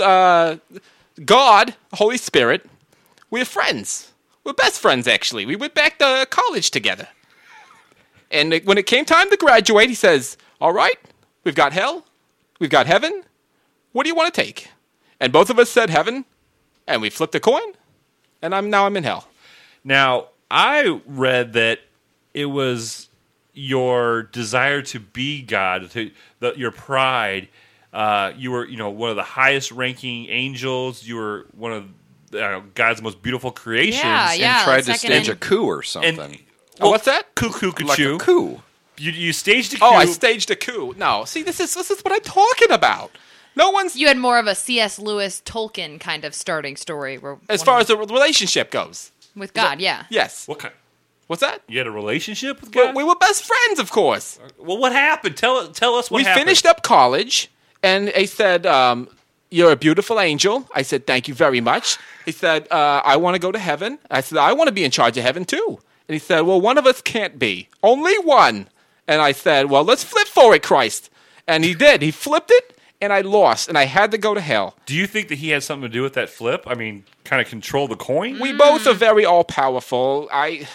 God, Holy Spirit, we're friends. We're best friends, actually. We went back to college together. And when it came time to graduate, he says, all right, we've got hell, we've got heaven. What do you want to take? And both of us said heaven, and we flipped a coin, and I'm in hell. Now, I read that it was your desire to be God, your pride. You were, one of the highest-ranking angels. You were one of God's most beautiful creations. Yeah, And yeah. tried to second stage in- a coup or something. Oh, what's that? Cuckoo, Like cuckoo. a coup. You staged a coup. Oh, I staged a coup. No, see, this is what I'm talking about. No one's You had more of a C.S. Lewis Tolkien kind of starting story. Where as one far of- as the relationship goes. with God, yeah. Yes. What kind? What's that? You had a relationship with Well, God? we were best friends, of course. Well, what happened? Tell us what We happened. finished up college, and he said, "You're a beautiful angel." I said, "Thank you very much." He said, "I want to go to heaven." I said, "I want to be in charge of heaven too." And he said, "Well, one of us can't be. Only one." And I said, "Well, let's flip for it, Christ." And he did. He flipped it, and I lost, and I had to go to hell. Do you think that he had something to do with that flip? I mean, kind of control the coin? We both are very all-powerful. I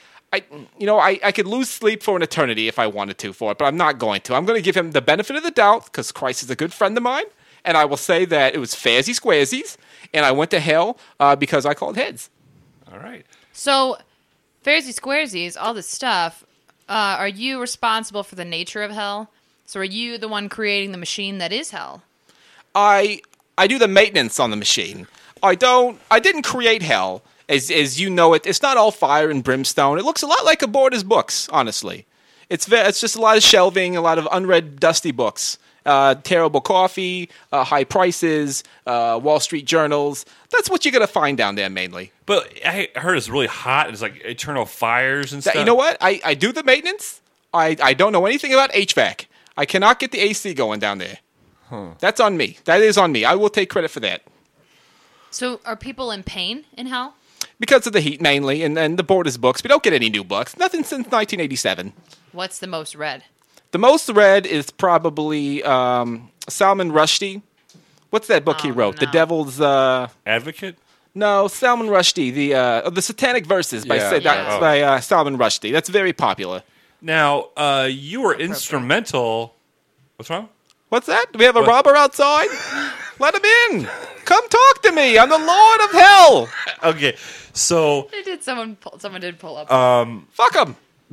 could lose sleep for an eternity if I wanted to for it, but I'm not going to. I'm going to give him the benefit of the doubt because Christ is a good friend of mine, and I will say that it was fairsies squaresies, and I went to hell because I called heads. All right. So, Pharisee Squaresies, all this stuff, are you responsible for the nature of hell? So are you the one creating the machine that is hell? I do the maintenance on the machine. I didn't create hell as you know it. It's not all fire and brimstone. It looks a lot like a Borders books, honestly. It's just a lot of shelving, a lot of unread, dusty books. Terrible coffee, high prices, Wall Street journals. That's what you're going to find down there mainly. But I heard it's really hot. It's like eternal fires and stuff. You know what? I do the maintenance. I don't know anything about HVAC. I cannot get the AC going down there. That's on me. That is on me. I will take credit for that. So are people in pain in hell? Because of the heat, mainly, and then the Borders books. We don't get any new books. Nothing since 1987. What's the most read? The most read is probably Salman Rushdie. What's that book he wrote? no. The Devil's... Advocate? No, Salman Rushdie. The Satanic Verses by, Yeah. by Salman Rushdie. That's very popular. Now, you were instrumental. What's wrong? What's that? Do we have a robber outside? Let him in. Come talk to me. I'm the Lord of Hell. Okay, so Someone did pull up. Fuck him.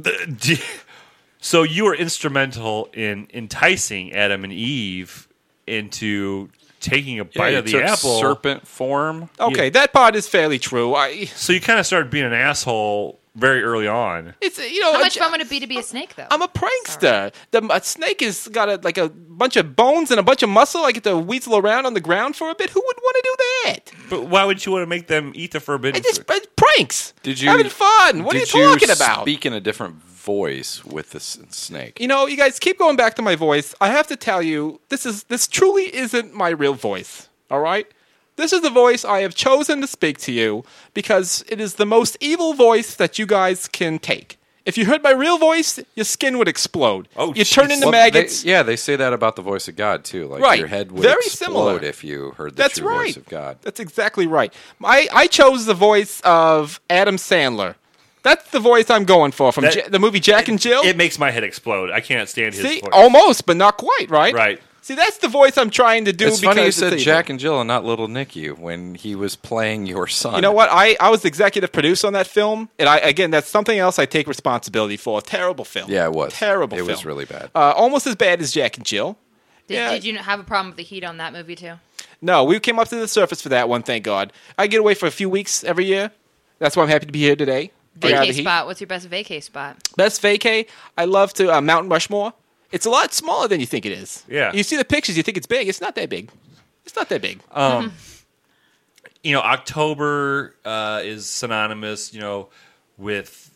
so you were instrumental in enticing Adam and Eve into taking a bite Yeah, of you the took apple. serpent form. Okay, that part is fairly true. So you kind of started being an asshole very early on. It's How much fun would it be to be a snake, though? I'm a prankster. A snake has got a bunch of bones and a bunch of muscle. I get to weasel around on the ground for a bit. Who would want to do that? But why would you want to make them eat the forbidden fruit? Pranks. Did you Having fun? What are you talking about? Speak in a different voice with this snake. You know, you guys keep going back to my voice. I have to tell you, this truly isn't my real voice. All right? This is the voice I have chosen to speak to you because it is the most evil voice that you guys can take. If you heard my real voice, your skin would explode. Oh, you turn into Well, maggots. they say that about the voice of God too. Like Right. your head would Very explode similar. if you heard the That's true right. voice of God. That's exactly right. I chose the voice of Adam Sandler. That's the voice I'm going for from the movie Jack and Jill. It makes my head explode. I can't stand his See, voice. almost, but not quite, right? Right. See, that's the voice I'm trying to do. It's because funny you said evil. Jack and Jill and not Little Nicky when he was playing your son. You know what? I was the executive producer on that film, and that's something else I take responsibility for. Terrible film. Yeah, it was. Terrible It film. was really bad. Almost as bad as Jack and Jill. Did you have a problem with the heat on that movie, too? No, we came up to the surface for that one, thank God. I get away for a few weeks every year. That's why I'm happy to be here today. Get out of the Vacay heat. spot. What's your best vacay spot? Best vacay, I love to Mountain Rushmore. It's a lot smaller than you think it is. Yeah. You see the pictures, you think it's big. It's not that big. It's not that big. You know, October is synonymous, with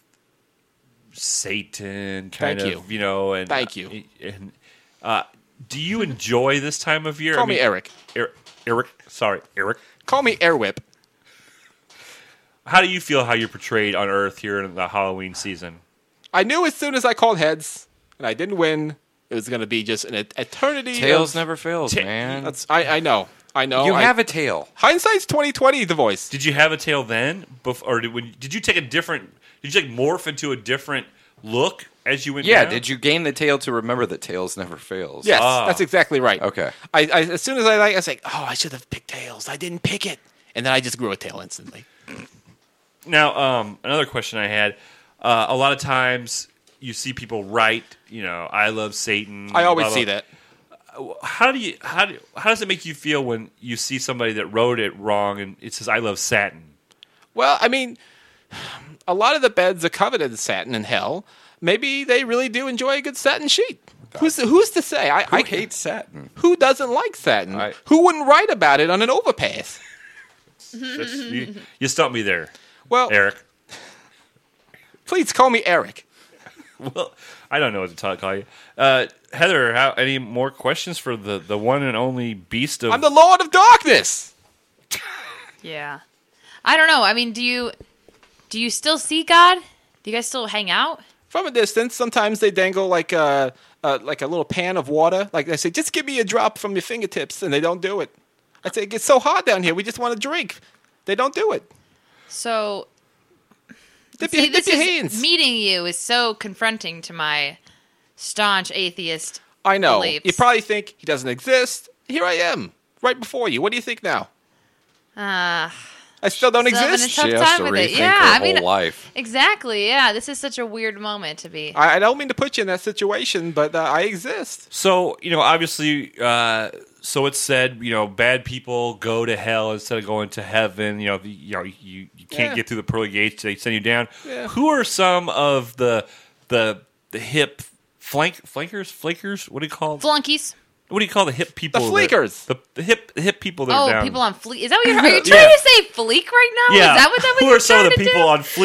Satan, kind Thank of, you. and Thank you. And, do you enjoy this time of year? Call me Eric. Eric. Sorry, Eric. Call me Airwhip. How do you feel how you're portrayed on Earth here in the Halloween season? I knew as soon as I called heads, and I didn't win, it was going to be just an eternity. Tails of- never fails, man. I know. You have a tail. Hindsight's 20/20. The voice. Did you have a tail then, or did you take a different? Did you morph into a different look as you went? Yeah, down? did you gain the tail to remember that tails never fails? Yes, that's exactly right. Okay. I as soon as I was like, oh, I should have picked tails. I didn't pick it, and then I just grew a tail instantly. Now, another question I had. A lot of times you see people write, I love Satan. I always blah, blah. see that. How does it make you feel when you see somebody that wrote it wrong and it says I love Satan? Well, I mean, a lot of the beds are covered in satin in hell. Maybe they really do enjoy a good satin sheet. Who's to say? I hate satin. Who doesn't like satin? I- Who wouldn't write about it on an overpass? You stumped me there, Well, Eric. please call me Eric. Well, I don't know what to call you. Heather, any more questions for the one and only beast of... I'm the Lord of Darkness. Yeah. I don't know. I mean, do you still see God? Do you guys still hang out? From a distance, sometimes they dangle like a little pan of water. Like they say, just give me a drop from your fingertips, and they don't do it. I say, it gets so hot down here, we just want to drink. They don't do it. So, Dip see, your this is hands. meeting you is so confronting to my staunch atheist I know. beliefs. You probably think he doesn't exist. Here I am, right before you. What do you think now? I still don't still having a exist. tough She has time to with rethink it. Yeah, her I mean, whole life. exactly. Yeah, this is such a weird moment to be. I don't mean to put you in that situation, but I exist. So, obviously, so it's said, bad people go to hell instead of going to heaven. You can't Yeah. get through the pearly gates; they send you down. Yeah. Who are some of the hip flankers? What do you call them? Flunkies. What do you call the hip people? The fleekers. The hip people that are Oh, down. people on fleek. Is that what you're? Are you trying Yeah. to say fleek right now? Yeah. Is that what Who you're are some of trying the to people do? on fleek?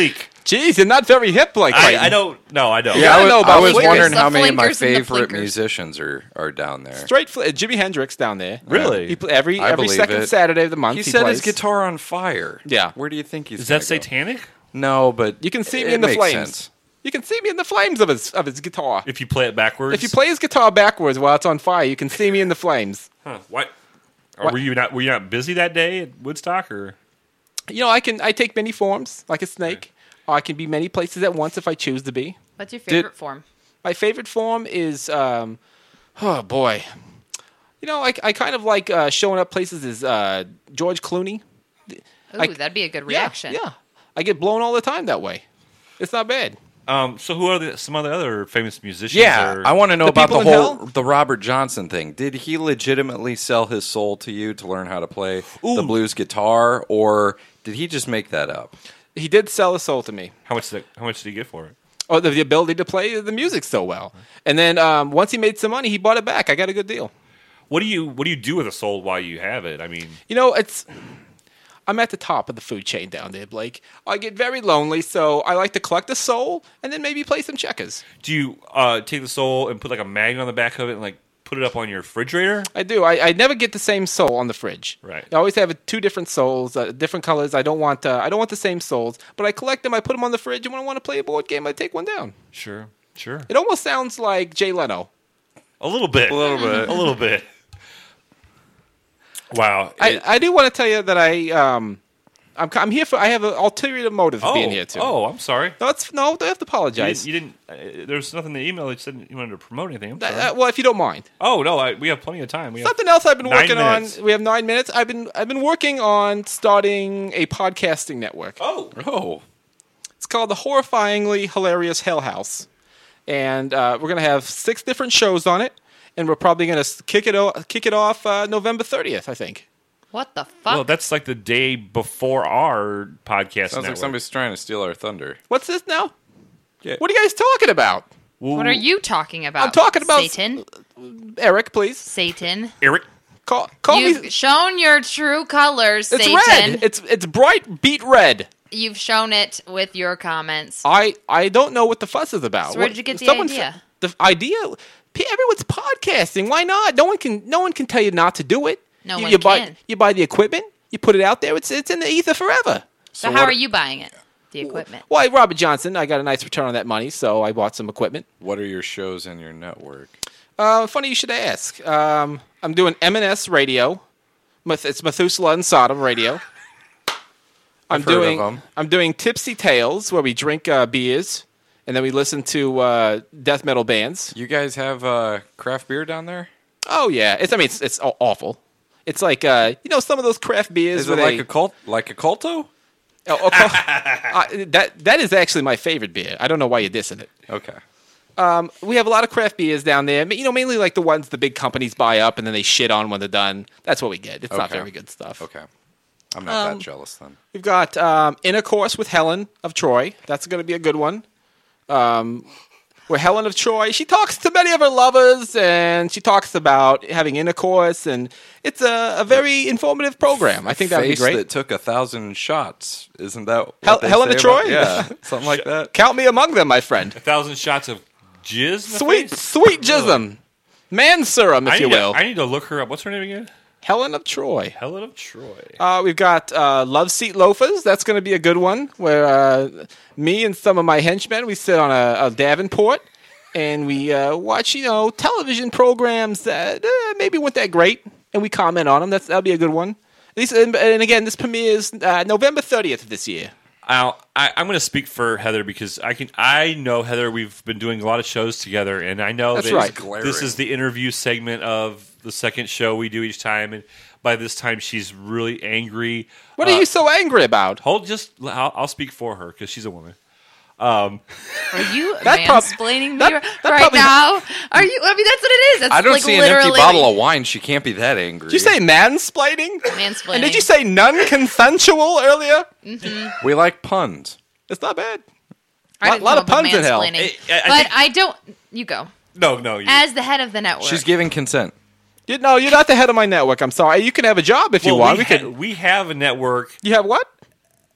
Jeez, you're not very hip like Clayton. I don't. No, I don't. Yeah, I know about I was flinkers. wondering The how many of my flinkers and the favorite flinkers. musicians are down there. Straight Jimi Hendrix down there. Really? He every I believe second it. Saturday of the month. He set plays. his guitar on fire. Yeah. Where do you think he's? Is that gonna go? satanic? No, but You can see it me in the makes flames. sense. You can see me in the flames of his guitar. If you play it backwards. If you play his guitar backwards while it's on fire, you can see me in the flames. Huh, what? Or What? were you not busy that day at Woodstock or? You know, I take many forms like a snake. Or I can be many places at once if I choose to be. What's your favorite form? My favorite form is, oh boy, you know, I kind of like showing up places as George Clooney. Ooh, Like- that'd be a good reaction. Yeah, I get blown all the time that way. It's not bad. So who are some other famous musicians? Yeah, or- I want to know The about the people in whole hell? the Robert Johnson thing. Did he legitimately sell his soul to you to learn how to play the blues guitar, or did he just make that up? He did sell his soul to me. How much did he get for it? Oh, the ability to play the music so well. And then once he made some money, he bought it back. I got a good deal. What do you do with a soul while you have it? I mean, You know, I'm at the top of the food chain down there, Blake. I get very lonely, so I like to collect a soul and then maybe play some checkers. do you take the soul and put like a magnet on the back of it and like put it up on your refrigerator? I do. I never get the same soul on the fridge. Right. I always have two different souls, different colors. I don't want the same souls, but I collect them. I put them on the fridge, and when I want to play a board game, I take one down. Sure. It almost sounds like Jay Leno. A little bit. A little bit. A little bit. Wow. I do want to tell you that I'm here for. I have an ulterior motive for being here too. Oh, I'm sorry. No, don't have to apologize. You didn't. There's nothing in the email that said you wanted to promote anything. I'm sorry. Well, if you don't mind. Oh no, we have plenty of time. We have Something else I've been 9 working minutes. on. We have 9 minutes. I've been working on starting a podcasting network. Oh, It's called the Horrifyingly Hilarious Hell House, and we're gonna have 6 different shows on it, and we're probably gonna kick it off November 30th, I think. What the fuck? Well, that's like the day before our podcast. sounds like network. somebody's trying to steal our thunder. What's this now? Yeah. What are you guys talking about? what are you talking about? I'm talking about Satan. Eric, please Satan. Eric. call You've me. shown your true colors, It's Satan. red. It's bright beet red. You've shown it with your comments. I don't know what the fuss is about. So where did you get the someone idea? The idea? Everyone's podcasting. Why not? No one can tell you not to do it. No you, one you buy, can. You buy the equipment. You put it out there. It's in the ether forever. So how are you buying it? The equipment. Well, Robert Johnson, I got a nice return on that money, so I bought some equipment. What are your shows in your network? Funny you should ask. I'm doing M&S Radio. It's Methuselah and Sodom Radio. I've heard of 'em. I'm doing Tipsy Tales, where we drink beers, and then we listen to death metal bands. You guys have craft beer down there? Oh yeah, it's awful. It's like some of those craft beers. Is it where like a cult? Like a culto? that is actually my favorite beer. I don't know why you're dissing it. Okay. We have a lot of craft beers down there. Mainly like the ones the big companies buy up and then they shit on when they're done. That's what we get. It's not Okay. very good stuff. Okay. I'm not that jealous then. We've got Intercourse with Helen of Troy. That's going to be a good one. Where Helen of Troy, she talks to many of her lovers, and she talks about having intercourse, and it's a very informative program. I think that would be Face great. that took 1,000 shots. Isn't that what Hel- they Helen say of Troy? about- Yeah, something like that. Count me among them, my friend. 1,000 shots of jizz. In the Sweet, face? sweet jism. Man serum, if you will. I need to look her up. What's her name again? Helen of Troy. Helen of Troy. We've got Love Seat Loafers. That's going to be a good one, where me and some of my henchmen, we sit on a Davenport, and we watch, television programs that maybe weren't that great, and we comment on them. That'll be a good one. And again, this premieres November 30th of this year. I'm going to speak for Heather because I know Heather. We've been doing a lot of shows together, and I know That's that right. this is the interview segment of the second show we do each time, and by this time she's really angry. What are you so angry about? I'll speak for her because she's a woman. Are you That prob- mansplaining me that right probably- now? Are you? I mean, that's what it is. That's I don't like see an literally empty bottle of wine. She can't be that angry. Did you say mansplaining? mansplaining. And did you say non-consensual earlier? We like puns. It's not bad. I didn't lot come of up with puns in hell. mansplaining. I But think- I don't. You go No. as the head of the network. She's giving consent. No, you're not the head of my network. I'm sorry. You can have a job if you want. We have a network. You have what?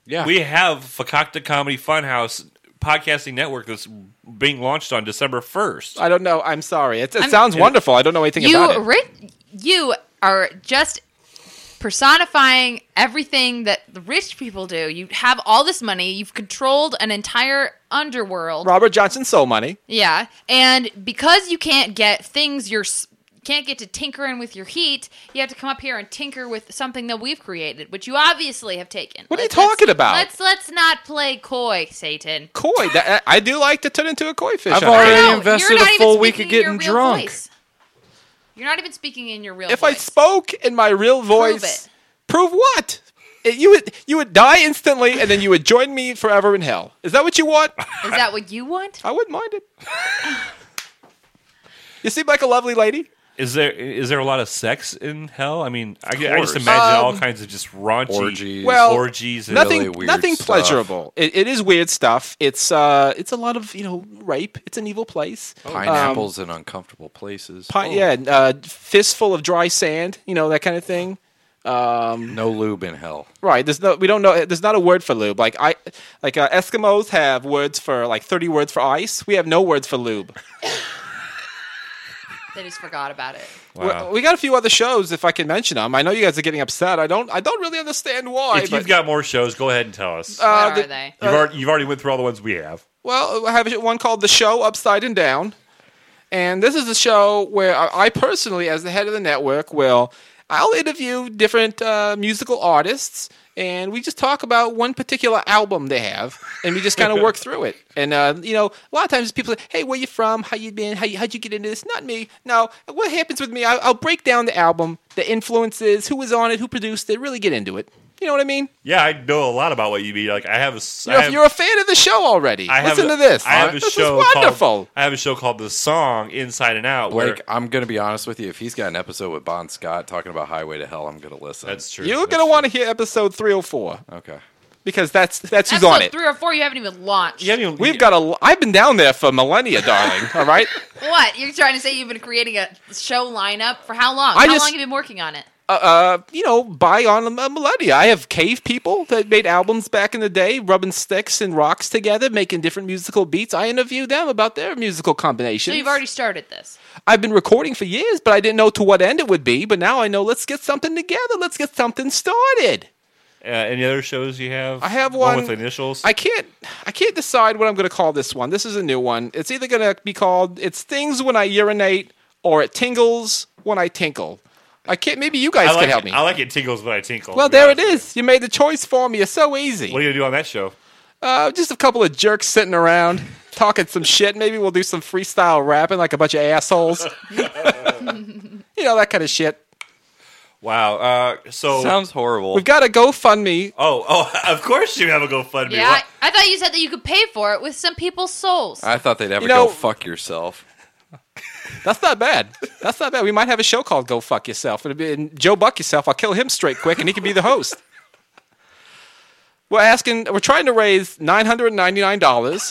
Yeah. We have Fakakta Comedy Funhouse podcasting network that's being launched on December 1st. I don't know. I'm sorry. It sounds wonderful. I don't know anything about it. You are just personifying everything that the rich people do. You have all this money. You've controlled an entire underworld. Robert Johnson Soul Money. Yeah, and because you can't get things can't get to tinkering with your heat, you have to come up here and tinker with something that we've created, which you obviously have taken. What are you talking about? Let's not play coy, Satan. Koi. I do like to turn into a koi fish. I've on already occasion. No, invested you're not a even full week speaking of in your getting real drunk. voice. You're not even speaking in your real If voice. I spoke in my real voice, it. prove what? You would die instantly, and then you would join me forever in hell. Is that what you want? Is that what you want? I wouldn't mind it. You seem like a lovely lady. Is there a lot of sex in hell? I mean, I just course. imagine all kinds of just raunchy Orgies. Well, orgies. And Nothing, really weird nothing stuff. pleasurable. It is weird stuff. It's a lot of rape. It's an evil place. Pineapples in uncomfortable places. Fistful of dry sand. That kind of thing. No lube in hell. Right. There's not a word for lube. Like Eskimos have words for 30 words for ice. We have no words for lube. They just forgot about it. Wow. We got a few other shows if I can mention them. I know you guys are getting upset. I don't really understand why. If you've got more shows, go ahead and tell us. What are they? You've already went through all the ones we have. Well, I have one called The Show Upside and Down. And this is a show where I personally, as the head of the network, I'll interview different musical artists, and we just talk about one particular album they have, and we just kind of work through it. And, a lot of times people say, hey, where you from? How you been? How'd you get into this? Not me. No, what happens with me, I'll break down the album, the influences, who was on it, who produced it, really get into it. You know what I mean? Yeah, I know a lot about what you mean. Like I have You're a fan of the show already. Listen to this. I have a This show is wonderful. called. I have a show called The Song Inside and Out. Blake, Where I'm going to be honest with you. If he's got an episode with Bon Scott talking about Highway to Hell, I'm going to listen. that's true. You're going to want to hear episode 304 Okay. because that's who's Episode on it. 3 or 4 you haven't even launched. You haven't even- We've got I've been down there for millennia, darling. All right. What? You're trying to say you've been creating a show lineup for how long? I How just- long have you been working on it? By on a millennia. I have cave people that made albums back in the day, rubbing sticks and rocks together, making different musical beats. I interview them about their musical combinations. So you've already started this. I've been recording for years, but I didn't know to what end it would be. But now I know. Let's get something together. Let's get something started. Any other shows you have? I have one one with initials. I can't decide what I'm going to call this one. This is a new one. It's either going to be called "It Stings When I Urinate" or "It Tingles When I Tinkle." I can't. Maybe you guys can help me. I like it tingles when I tinkle. Well, there it is. You made the choice for me. It's so easy. What are you gonna do on that show? Just a couple of jerks sitting around talking some shit. Maybe we'll do some freestyle rapping like a bunch of assholes. That kind of shit. Wow. So Sounds horrible. We've got a GoFundMe. Oh, of course you have a GoFundMe. Yeah, What? I thought you said that you could pay for it with some people's souls. I thought they'd ever You know- go fuck yourself. That's not bad. That's not bad. We might have a show called "Go Fuck Yourself." It'll be and Joe Buck Yourself. I'll kill him straight quick, and he can be the host. We're trying to raise $999,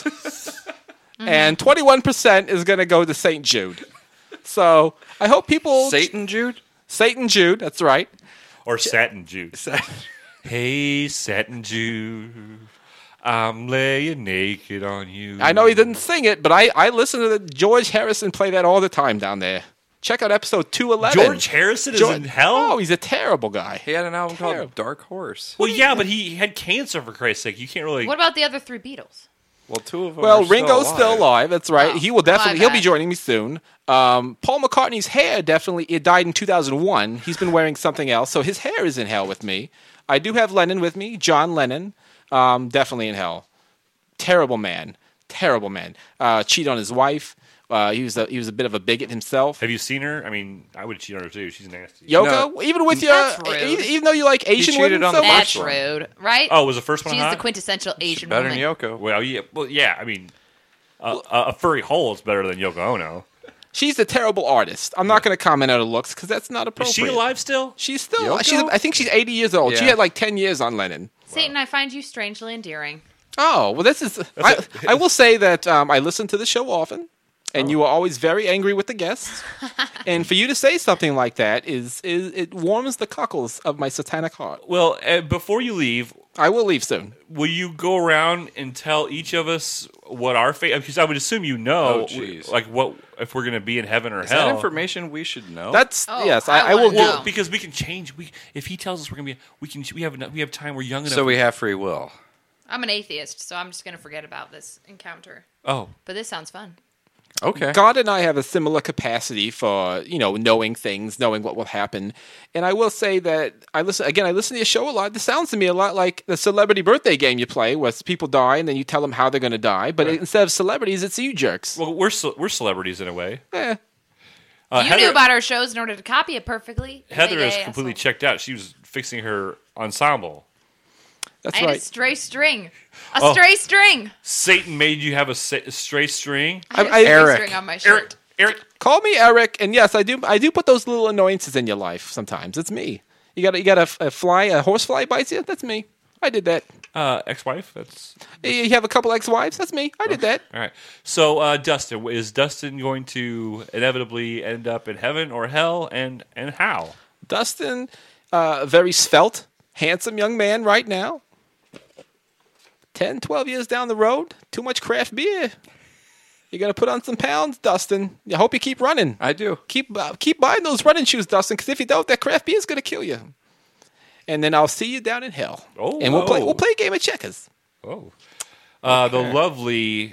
and 21% is going to go to St. Jude. So I hope people. Satan Jude? Satan Jude. That's right. Or Satin Jude. Hey, Satin Jude, I'm laying naked on you. I know he didn't sing it, but I listen to George Harrison play that all the time down there. Check out episode 211. George Harrison is in hell? Oh, he's a terrible guy. He had an album Terrible. called Dark Horse. Well, yeah, but he had cancer, for Christ's sake. You can't really... What about the other 3 Beatles? Well, 2 of them Well, are Ringo's still alive. That's right. Oh, He will definitely. my He'll be bad. joining me soon. Paul McCartney's hair definitely. It died in 2001. He's been wearing something else, so his hair is in hell with me. I do have Lennon with me. John Lennon, definitely in hell. Terrible man. Terrible man. Cheat on his wife. He was a bit of a bigot himself. Have you seen her? I mean, I would cheat on her, too. She's nasty. Yoko, even with your, That's rude. even though you like Asian cheated women on so the much. That's rude, right? Oh, was the first one She's hot? the quintessential Asian Better woman. than Yoko. Well, yeah. I mean, a furry hole is better than Yoko Ono. She's a terrible artist. I'm not going to comment on her looks because that's not Is appropriate. she alive still? She's still. Yoko? I think she's 80 years old. She Yeah. had like 10 years on Lennon. Satan, I find you strangely endearing. Oh, well, this is. I will say that I listen to the show often, and you are always very angry with the guests. And for you to say something like that is it warms the cockles of my satanic heart. Well, before you leave, I will leave soon. will you go around and tell each of us what our fate? Because I would assume you know, Oh, jeez. like what if we're going to be in heaven or Is hell. that information we should know? That's Oh, yes. I I will wanna do. know. Well, because we can change. If he tells us we're going to be, we have time. We're young enough. so we have free will. I'm an atheist, so I'm just gonna forget about this encounter. Oh, But this sounds fun. Okay. God and I have a similar capacity for, knowing things, knowing what will happen. And I will say that I listen to your show a lot. This sounds to me a lot like the celebrity birthday game you play, where people die and then you tell them how they're going to die. But instead of celebrities, it's you jerks. well, we're celebrities in a way. Eh. You knew about our shows in order to copy it perfectly. Heather Big is A completely asshole. checked out. She was fixing her ensemble. That's I had a right. stray string. Oh. Stray string. Satan made you have a stray string. I had a I- stray Eric. string on my shirt. Eric, Call me Eric, and yes, I do put those little annoyances in your life sometimes. It's me. You got a horsefly bites you? That's me. I did that. ex-wife. That's You have a couple ex-wives? That's me. I did that. all right. So, Dustin, is Dustin going to inevitably end up in heaven or hell, and how? Dustin, very svelte, handsome young man right now. 10, 12 years down the road, too much craft beer. You're going to put on some pounds, Dustin. I hope you keep running. I do. Keep buying those running shoes, Dustin, because if you don't, that craft beer is going to kill you. And then I'll see you down in hell. Oh, and we'll whoa. play a game of checkers. Oh, the lovely,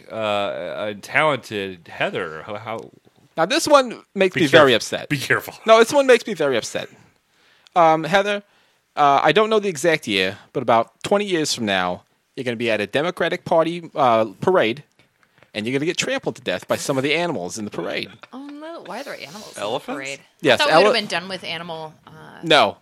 talented Heather. How Now, this one makes be me careful. very upset. Be careful. No, this one makes me very upset. Heather, I don't know the exact year, but about 20 years from now, you're going to be at a Democratic Party parade, and you're going to get trampled to death by some of the animals in the parade. Oh no! Why are there animals? Elephants? In the parade? Yes, I thought we would have been done with animal. No.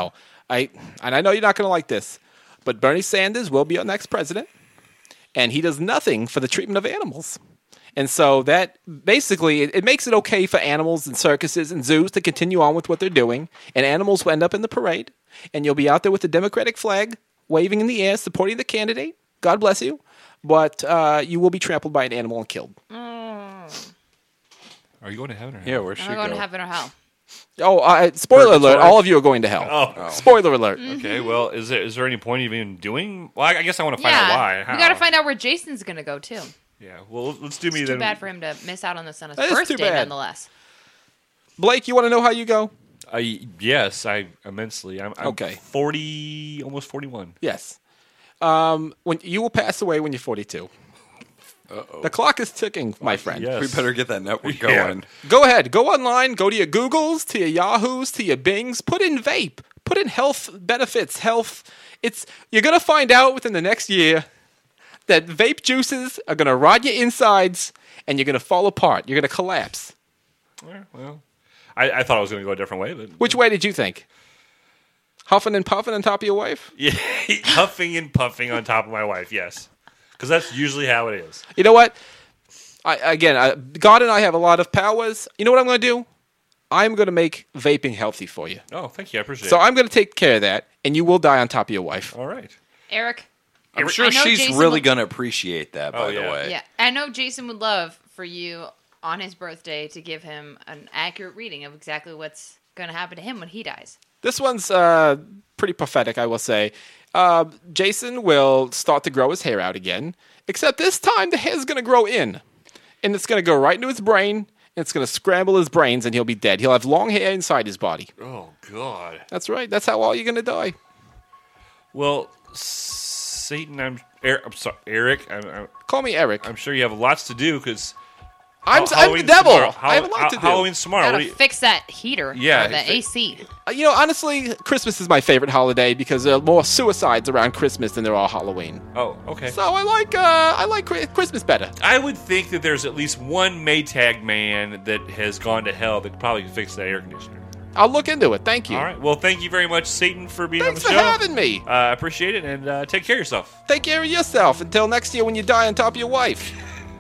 I know you're not going to like this, but Bernie Sanders will be our next president, and he does nothing for the treatment of animals. And so that basically it makes it okay for animals and circuses and zoos to continue on with what they're doing, and animals will end up in the parade, and you'll be out there with the Democratic flag waving in the air, supporting the candidate. God bless you, but you will be trampled by an animal and killed. Are you going to heaven or hell? Yeah, where should I'm we going go? to heaven or hell. Oh, spoiler alert! Purgatory? All of you are going to hell. Oh. Spoiler alert! Okay. Well, is there any point of even doing? Well, I guess I want to find out why. How? we got to find out where Jason's going to go too. Yeah. Well, let's do me It's then. too bad for him to miss out on this on his That is too birthday, bad. nonetheless. Blake, you want to know how you go? Yes, immensely. I'm Okay. 40, almost 41. Yes. When you will pass away when you're 42. The clock is ticking, my friend. Yes. We better get that network Yeah. going. Go ahead. Go online. Go to your Googles, to your Yahoos, to your Bings. Put in vape. Put in health benefits. You're gonna find out within the next year that vape juices are gonna rot your insides, and you're gonna fall apart. You're gonna collapse. Yeah, well, I thought I was going to go a different way, but Which way did you think? Huffing and puffing on top of your wife? yeah, huffing and puffing on top of my wife. Yes, because that's usually how it is. You know what? God and I have a lot of powers. You know what I'm going to do? I'm going to make vaping healthy for you. Oh, thank you. I appreciate So it. I'm going to take care of that, and you will die on top of your wife. All right. Eric. I'm I sure know she's Jason really will- going to appreciate that, by yeah. the way. Yeah, I know Jason would love for you on his birthday to give him an accurate reading of exactly what's going to happen to him when he dies. This one's pretty prophetic, I will say. Jason will start to grow his hair out again, except this time the hair's going to grow in, and it's going to go right into his brain, and it's going to scramble his brains, and he'll be dead. He'll have long hair inside his body. Oh God. That's right. That's how all you're going to die. Well, Satan, I'm sorry, Eric. Call me Eric. I'm sure you have lots to do because I'm the devil. I have a lot to do. Halloween's tomorrow. Gotta What do you- fix that heater. Yeah, or the fi- AC. Honestly, Christmas is my favorite holiday because there are more suicides around Christmas than there are Halloween. Oh, okay. So I like Christmas better. I would think that there's at least one Maytag man that has gone to hell that could probably fix that air conditioner. I'll look into it. Thank you. All right. Well, thank you very much, Satan, for being Thanks on for the show. having me. I appreciate it, and take care of yourself. Take care of yourself until next year when you die on top of your wife.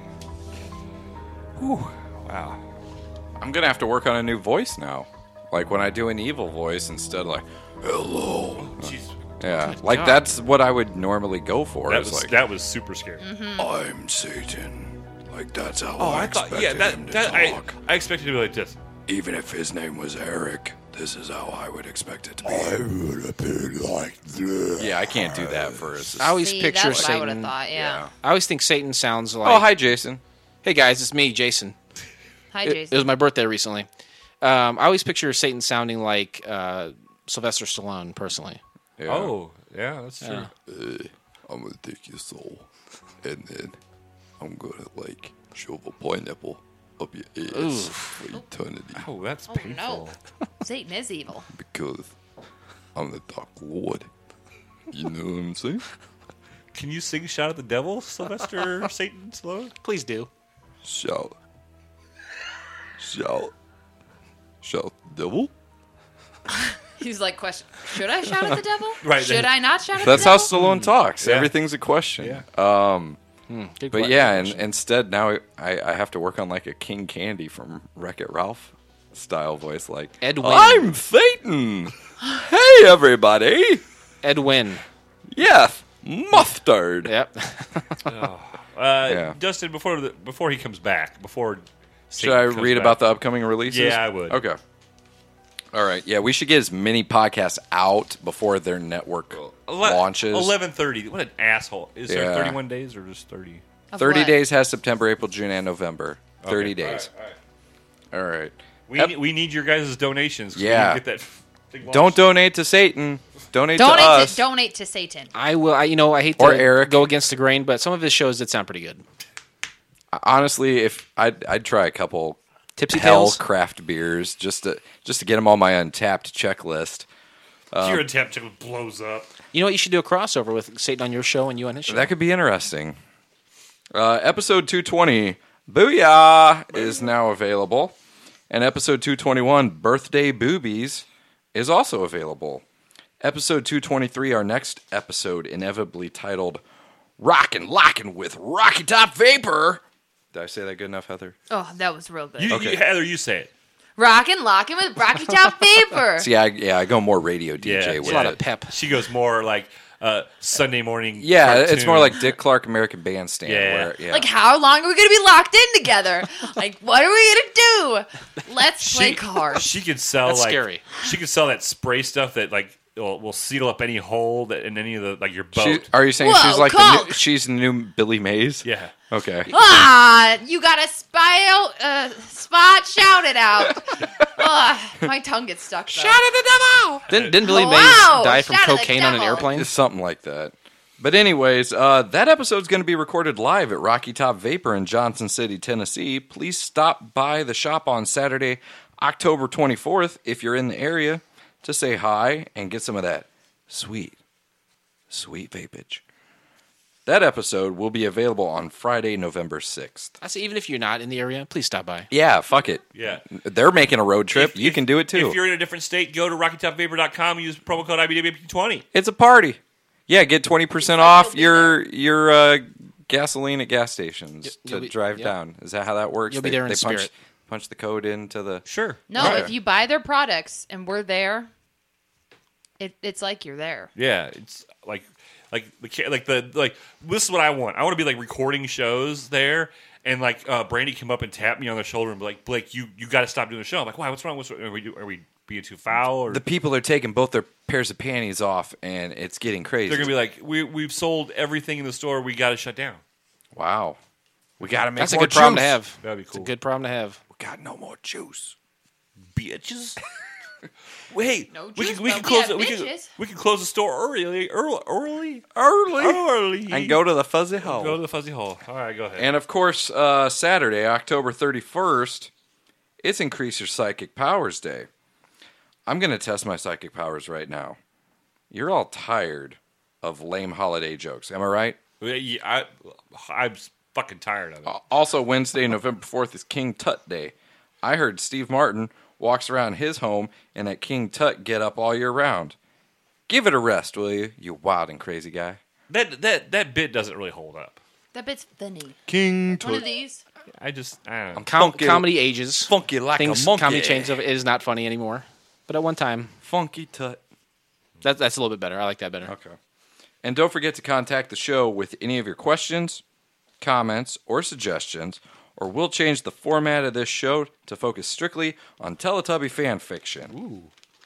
Wow. I'm going to have to work on a new voice now. Like when I do an evil voice instead of like, hello. Jeez. Yeah, like God. that's what I would normally go for. That is was like, that was super scary. I'm Satan. Like, that's how Oh, I I thought, expected yeah, him to that talk. I expected it to be like this. Even if his name was Eric, the This is how I would expect it to be. I would have been like this. Yeah, I can't do that for us. I always See, picture that's what I would have Satan. thought. Yeah. I always think Satan sounds like. Oh, hi, Jason. Hey guys, it's me, Jason. Hi, It Jason. was my birthday recently. I always picture Satan sounding like Sylvester Stallone, personally. Yeah. Oh, yeah, that's true. I'm gonna take your soul, and then I'm gonna like shove a pineapple up your ass for eternity Oh, that's Oh painful. no, Satan is evil. because I'm the Dark Lord. You know what I'm saying? Can you sing "Shout at the Devil," Sylvester Satan Stallone? Please do. Shout, shout, shout, devil. He's like, question: should I shout at the devil? Right, Should then- I not shout at That's the how devil? Stallone talks. Yeah. Everything's a question. Yeah. Good But que- yeah, good and question. instead now I have to work on like a King Candy from Wreck-It Ralph style voice, like Edwin. I'm Satan. Hey everybody. Edwin. Yes, mustard. Yep. Yeah. Dustin, before he comes back, before Should Satan I comes read back- about the upcoming releases? Yeah, I would. Okay. All right. Yeah, we should get as many podcasts out before their network launches. 11:30. What an asshole! Is there Yeah. 31 days or just 30? Of 30 what? days has September, April, June, and November. 30 Okay. days. All right. We need your guys' donations. 'cause we Yeah. need to get that thing launched. Don't donate to Satan. Donate to us. Donate to Satan. I will. I hate to Or Eric. go against the grain, but some of his shows did sound pretty good. Honestly, if I'd try a couple Tipsy Hell Tales. craft beers just to get them on my Untapped checklist. Your attempt to blows up. You know what? You should do a crossover with Satan on your show and you on his show. That could be interesting. Episode 220, Booyah, is now available. And episode 221, Birthday Boobies, is also available. Episode 223, our next episode, inevitably titled Rockin' Lockin' with Rocky Top Vapor. Did I say that good enough, Heather? Oh, that was real good. Heather, you say it. Rockin' Lockin' with Rocky Top Vapor. See, I go more radio DJ Yeah, with a lot it. of pep. She goes more like Sunday morning. Yeah, it's cartoon. more like Dick Clark American Bandstand. Yeah. Where, yeah. Like, how long are we going to be locked in together? Like, what are we going to do? Let's play cards. She could sell That's like scary. She could sell that spray stuff that like will seal up any hole that in any of the like your boat. Are you saying Whoa, she's like Coke! she's the new Billy Mays? Yeah. Okay. You got a spot, shout it out. My tongue gets stuck, though. Shout at the devil! Didn't Billy Wow, Mays die from shout at the cocaine on an devil. airplane? It's something like that. But anyways, that episode's going to be recorded live at Rocky Top Vapor in Johnson City, Tennessee. Please stop by the shop on Saturday, October 24th, if you're in the area, to say hi and get some of that sweet vapage. That episode will be available on Friday, November 6th. I say, even if you're not in the area, please stop by. Yeah, fuck it. Yeah. They're making a road trip. You If- can do it too. If you're in a different state, go to RockyTopVapor.com and use promo code IBWP20. It's a party. Yeah, get 20% off your gasoline at gas stations You'll to be- drive yep. down. Is that how that works? You'll be there in spirit. Punch the code into the. Sure. No, Okay. if you buy their products and we're there, it's like you're there. Yeah, it's like this is what I want. I want to be like recording shows there, and like Brandy come up and tap me on the shoulder and be like, Blake, you got to stop doing the show. I'm like, why? What's wrong? Are we being too foul? Or The people are taking both their pairs of panties off, and it's getting crazy. they're gonna be like, we've sold everything in the store. We got to shut down. wow, we got to make That's a more good problem to juice. have. That'd be It's cool. a good problem to have. We got no more juice. Bitches. Wait, No we juice, can we but can we close have it. bitches. We can close the store early, And go to the fuzzy hole. Go to the fuzzy hole. All right, go ahead. And of course, Saturday, October 31st, it's Increase Your Psychic Powers Day. I'm going to test my psychic powers right now. You're all tired of lame holiday jokes, am I right? Yeah, I'm fucking tired of it. Also, Wednesday, November 4th is King Tut Day. I heard Steve Martin walks around his home in that King Tut get up all year round. Give it a rest, will you, you wild and crazy guy? That bit doesn't really hold up. That bit's funny. King One of these. I don't know. Funky- Comedy ages. Funky like Things, a monkey. comedy changes. It is not funny anymore. But at one time, Funky Tut. that's a little bit better. I like that better. Okay. And don't forget to contact the show with any of your questions, comments, or suggestions, or we'll change the format of this show to focus strictly on Teletubby fan fiction.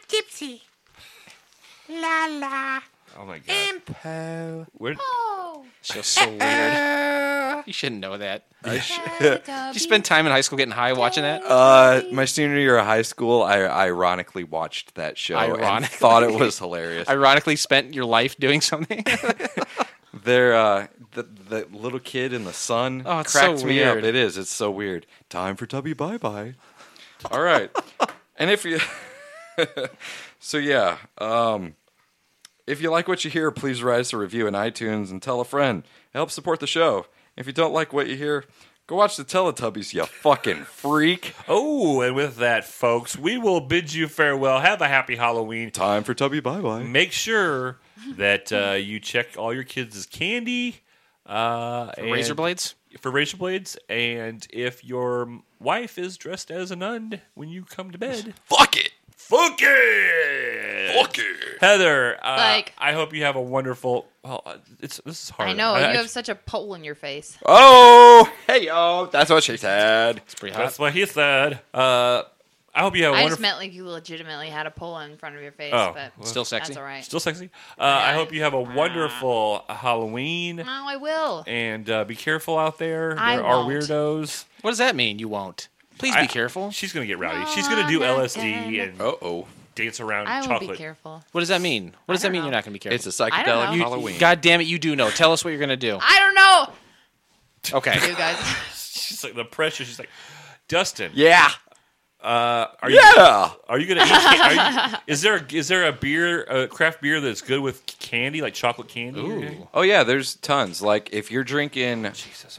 Gypsy. La la. Oh my god. Where, Oh. Show's so weird. You shouldn't know that. Did you spend time in high school getting high watching that? My senior year of high school, I ironically watched that show and thought it was hilarious. Ironically spent your life doing something? They're the little kid in the sun Oh, it's cracks so me up. weird. It is. It's so weird. Time for Tubby Bye Bye. All right. And if you so yeah, if you like what you hear, please write us a review in iTunes and tell a friend. Help support the show. If you don't like what you hear, go watch the Teletubbies, you fucking freak. Oh, and with that, folks, we will bid you farewell. Have a happy Halloween. Time for Tubby Bye Bye. Make sure that you check all your kids' candy. Razor blades? For razor blades. And if your wife is dressed as a nun when you come to bed, Fuck it. fuck it! Fuck it. Heather, Like- I hope you have a wonderful... Well, this is hard. I know, you have such a pole in your face. Oh, hey, yo. That's what she said. It's pretty hot. That's what he said. I hope you have a I just wonderful... meant like you legitimately had a pole in front of your face, Oh, but Still sexy? that's all right. Still sexy. I hope you have a wonderful Halloween. Oh, I will. And be careful out there. I There are won't. weirdos. What does that mean, you won't? Please be careful. She's going to get rowdy. No, She's going to do I'm not LSD gonna. and Uh-oh. dance around I will chocolate. be careful. What does that mean? What does that don't mean know. you're not going to be careful? It's a I don't psychedelic know. Halloween. God damn it, you do know. Tell us what you're going to do. I don't know. Okay. You guys. She's like, the pressure. She's like, Dustin, Yeah. are you Yeah. are you going to eat? Is there a beer, a craft beer that's good with candy, like chocolate candy? Ooh. Oh, yeah, there's tons. Like, if you're drinking... Jesus.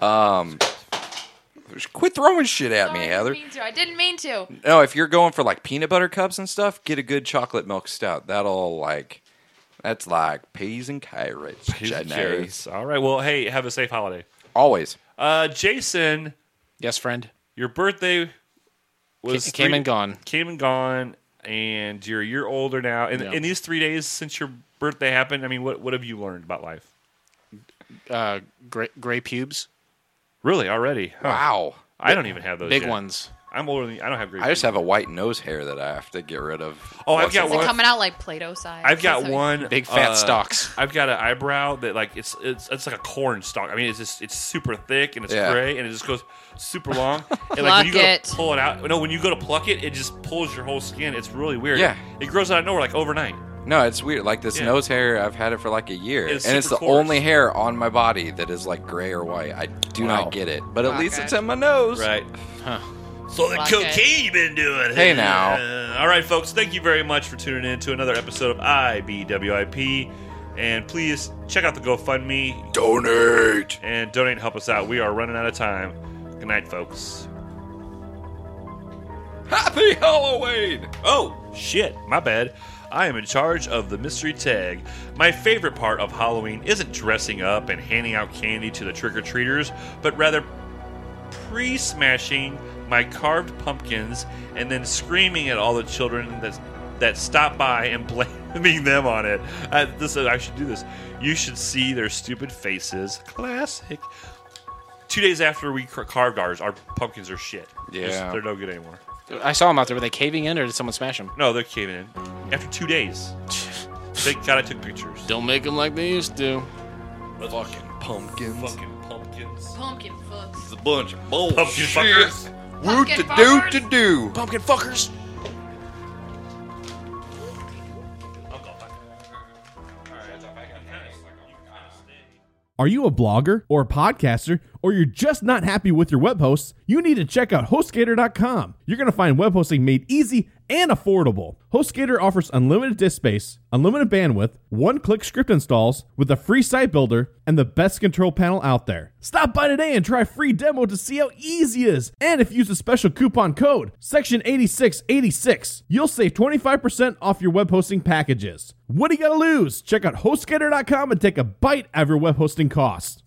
Quit throwing shit at me, Sorry, Heather. I didn't mean to. No, if you're going for, like, peanut butter cups and stuff, get a good chocolate milk stout. That's like peas and carrots. Jenny. Carrots. All right. Well, hey, have a safe holiday. Always. Jason, Yes, friend. your birthday was Came and gone. Came and gone, and you're a year older now. And Yeah. in these 3 days since your birthday happened, I mean, what have you learned about life? Gray pubes. Really, already? Huh. Wow. I don't even have those. Big yet. ones. I'm older than you. I don't have great. I just have a white nose hair that I have to get rid of. Oh, I've once got in a Is it one. while. coming out like Play-Doh size? I've got Sorry. one Big fat stalks. I've got an eyebrow that like it's like a corn stalk. I mean, it's super thick and it's Yeah. gray and it just goes super long. And like when you go Pluck it. to pull it out, no, when you go to pluck it, it just pulls your whole skin. It's really weird. Yeah. it grows out of nowhere like overnight. No, it's weird. Like this Yeah. nose hair, I've had it for like a year. It's and it's the super coarse. only hair on my body that is like gray or white. I do Wow. not get it. But at Fuck least it. it's in my nose. Right. Huh. So the Fuck cocaine you been doing? Hey, now. All right, folks. Thank you very much for tuning in to another episode of IBWIP, and please check out the GoFundMe Donate. and donate and help us out. We are running out of time. Good night, folks. Happy Halloween. Oh, shit. My bad. I am in charge of the mystery tag. My favorite part of Halloween isn't dressing up and handing out candy to the trick-or-treaters, but rather pre-smashing my carved pumpkins and then screaming at all the children that stop by and blaming them on it. I should do this. You should see their stupid faces. Classic. 2 days after we carved ours, our pumpkins are shit. Yeah. They're no good anymore. I saw them out there. Were they caving in, or did someone smash them? No, they're caving in. After 2 days. Thank God I took pictures. Don't make them like they used to. Fucking pumpkins. Fucking pumpkins. Pumpkin fucks. It's a bunch of bullshit. Pumpkin fuckers. Woo Pumpkin to do fuckers. to do. Pumpkin fuckers. Are you a blogger or a podcaster, or you're just not happy with your web hosts? You need to check out HostGator.com. You're going to find web hosting made easy and affordable. HostGator offers unlimited disk space, unlimited bandwidth, one-click script installs with a free site builder, and the best control panel out there. Stop by today and try a free demo to see how easy it is. And if you use the special coupon code, Section 8686, you'll save 25% off your web hosting packages. What do you got to lose? Check out HostGator.com and take a bite out of your web hosting costs.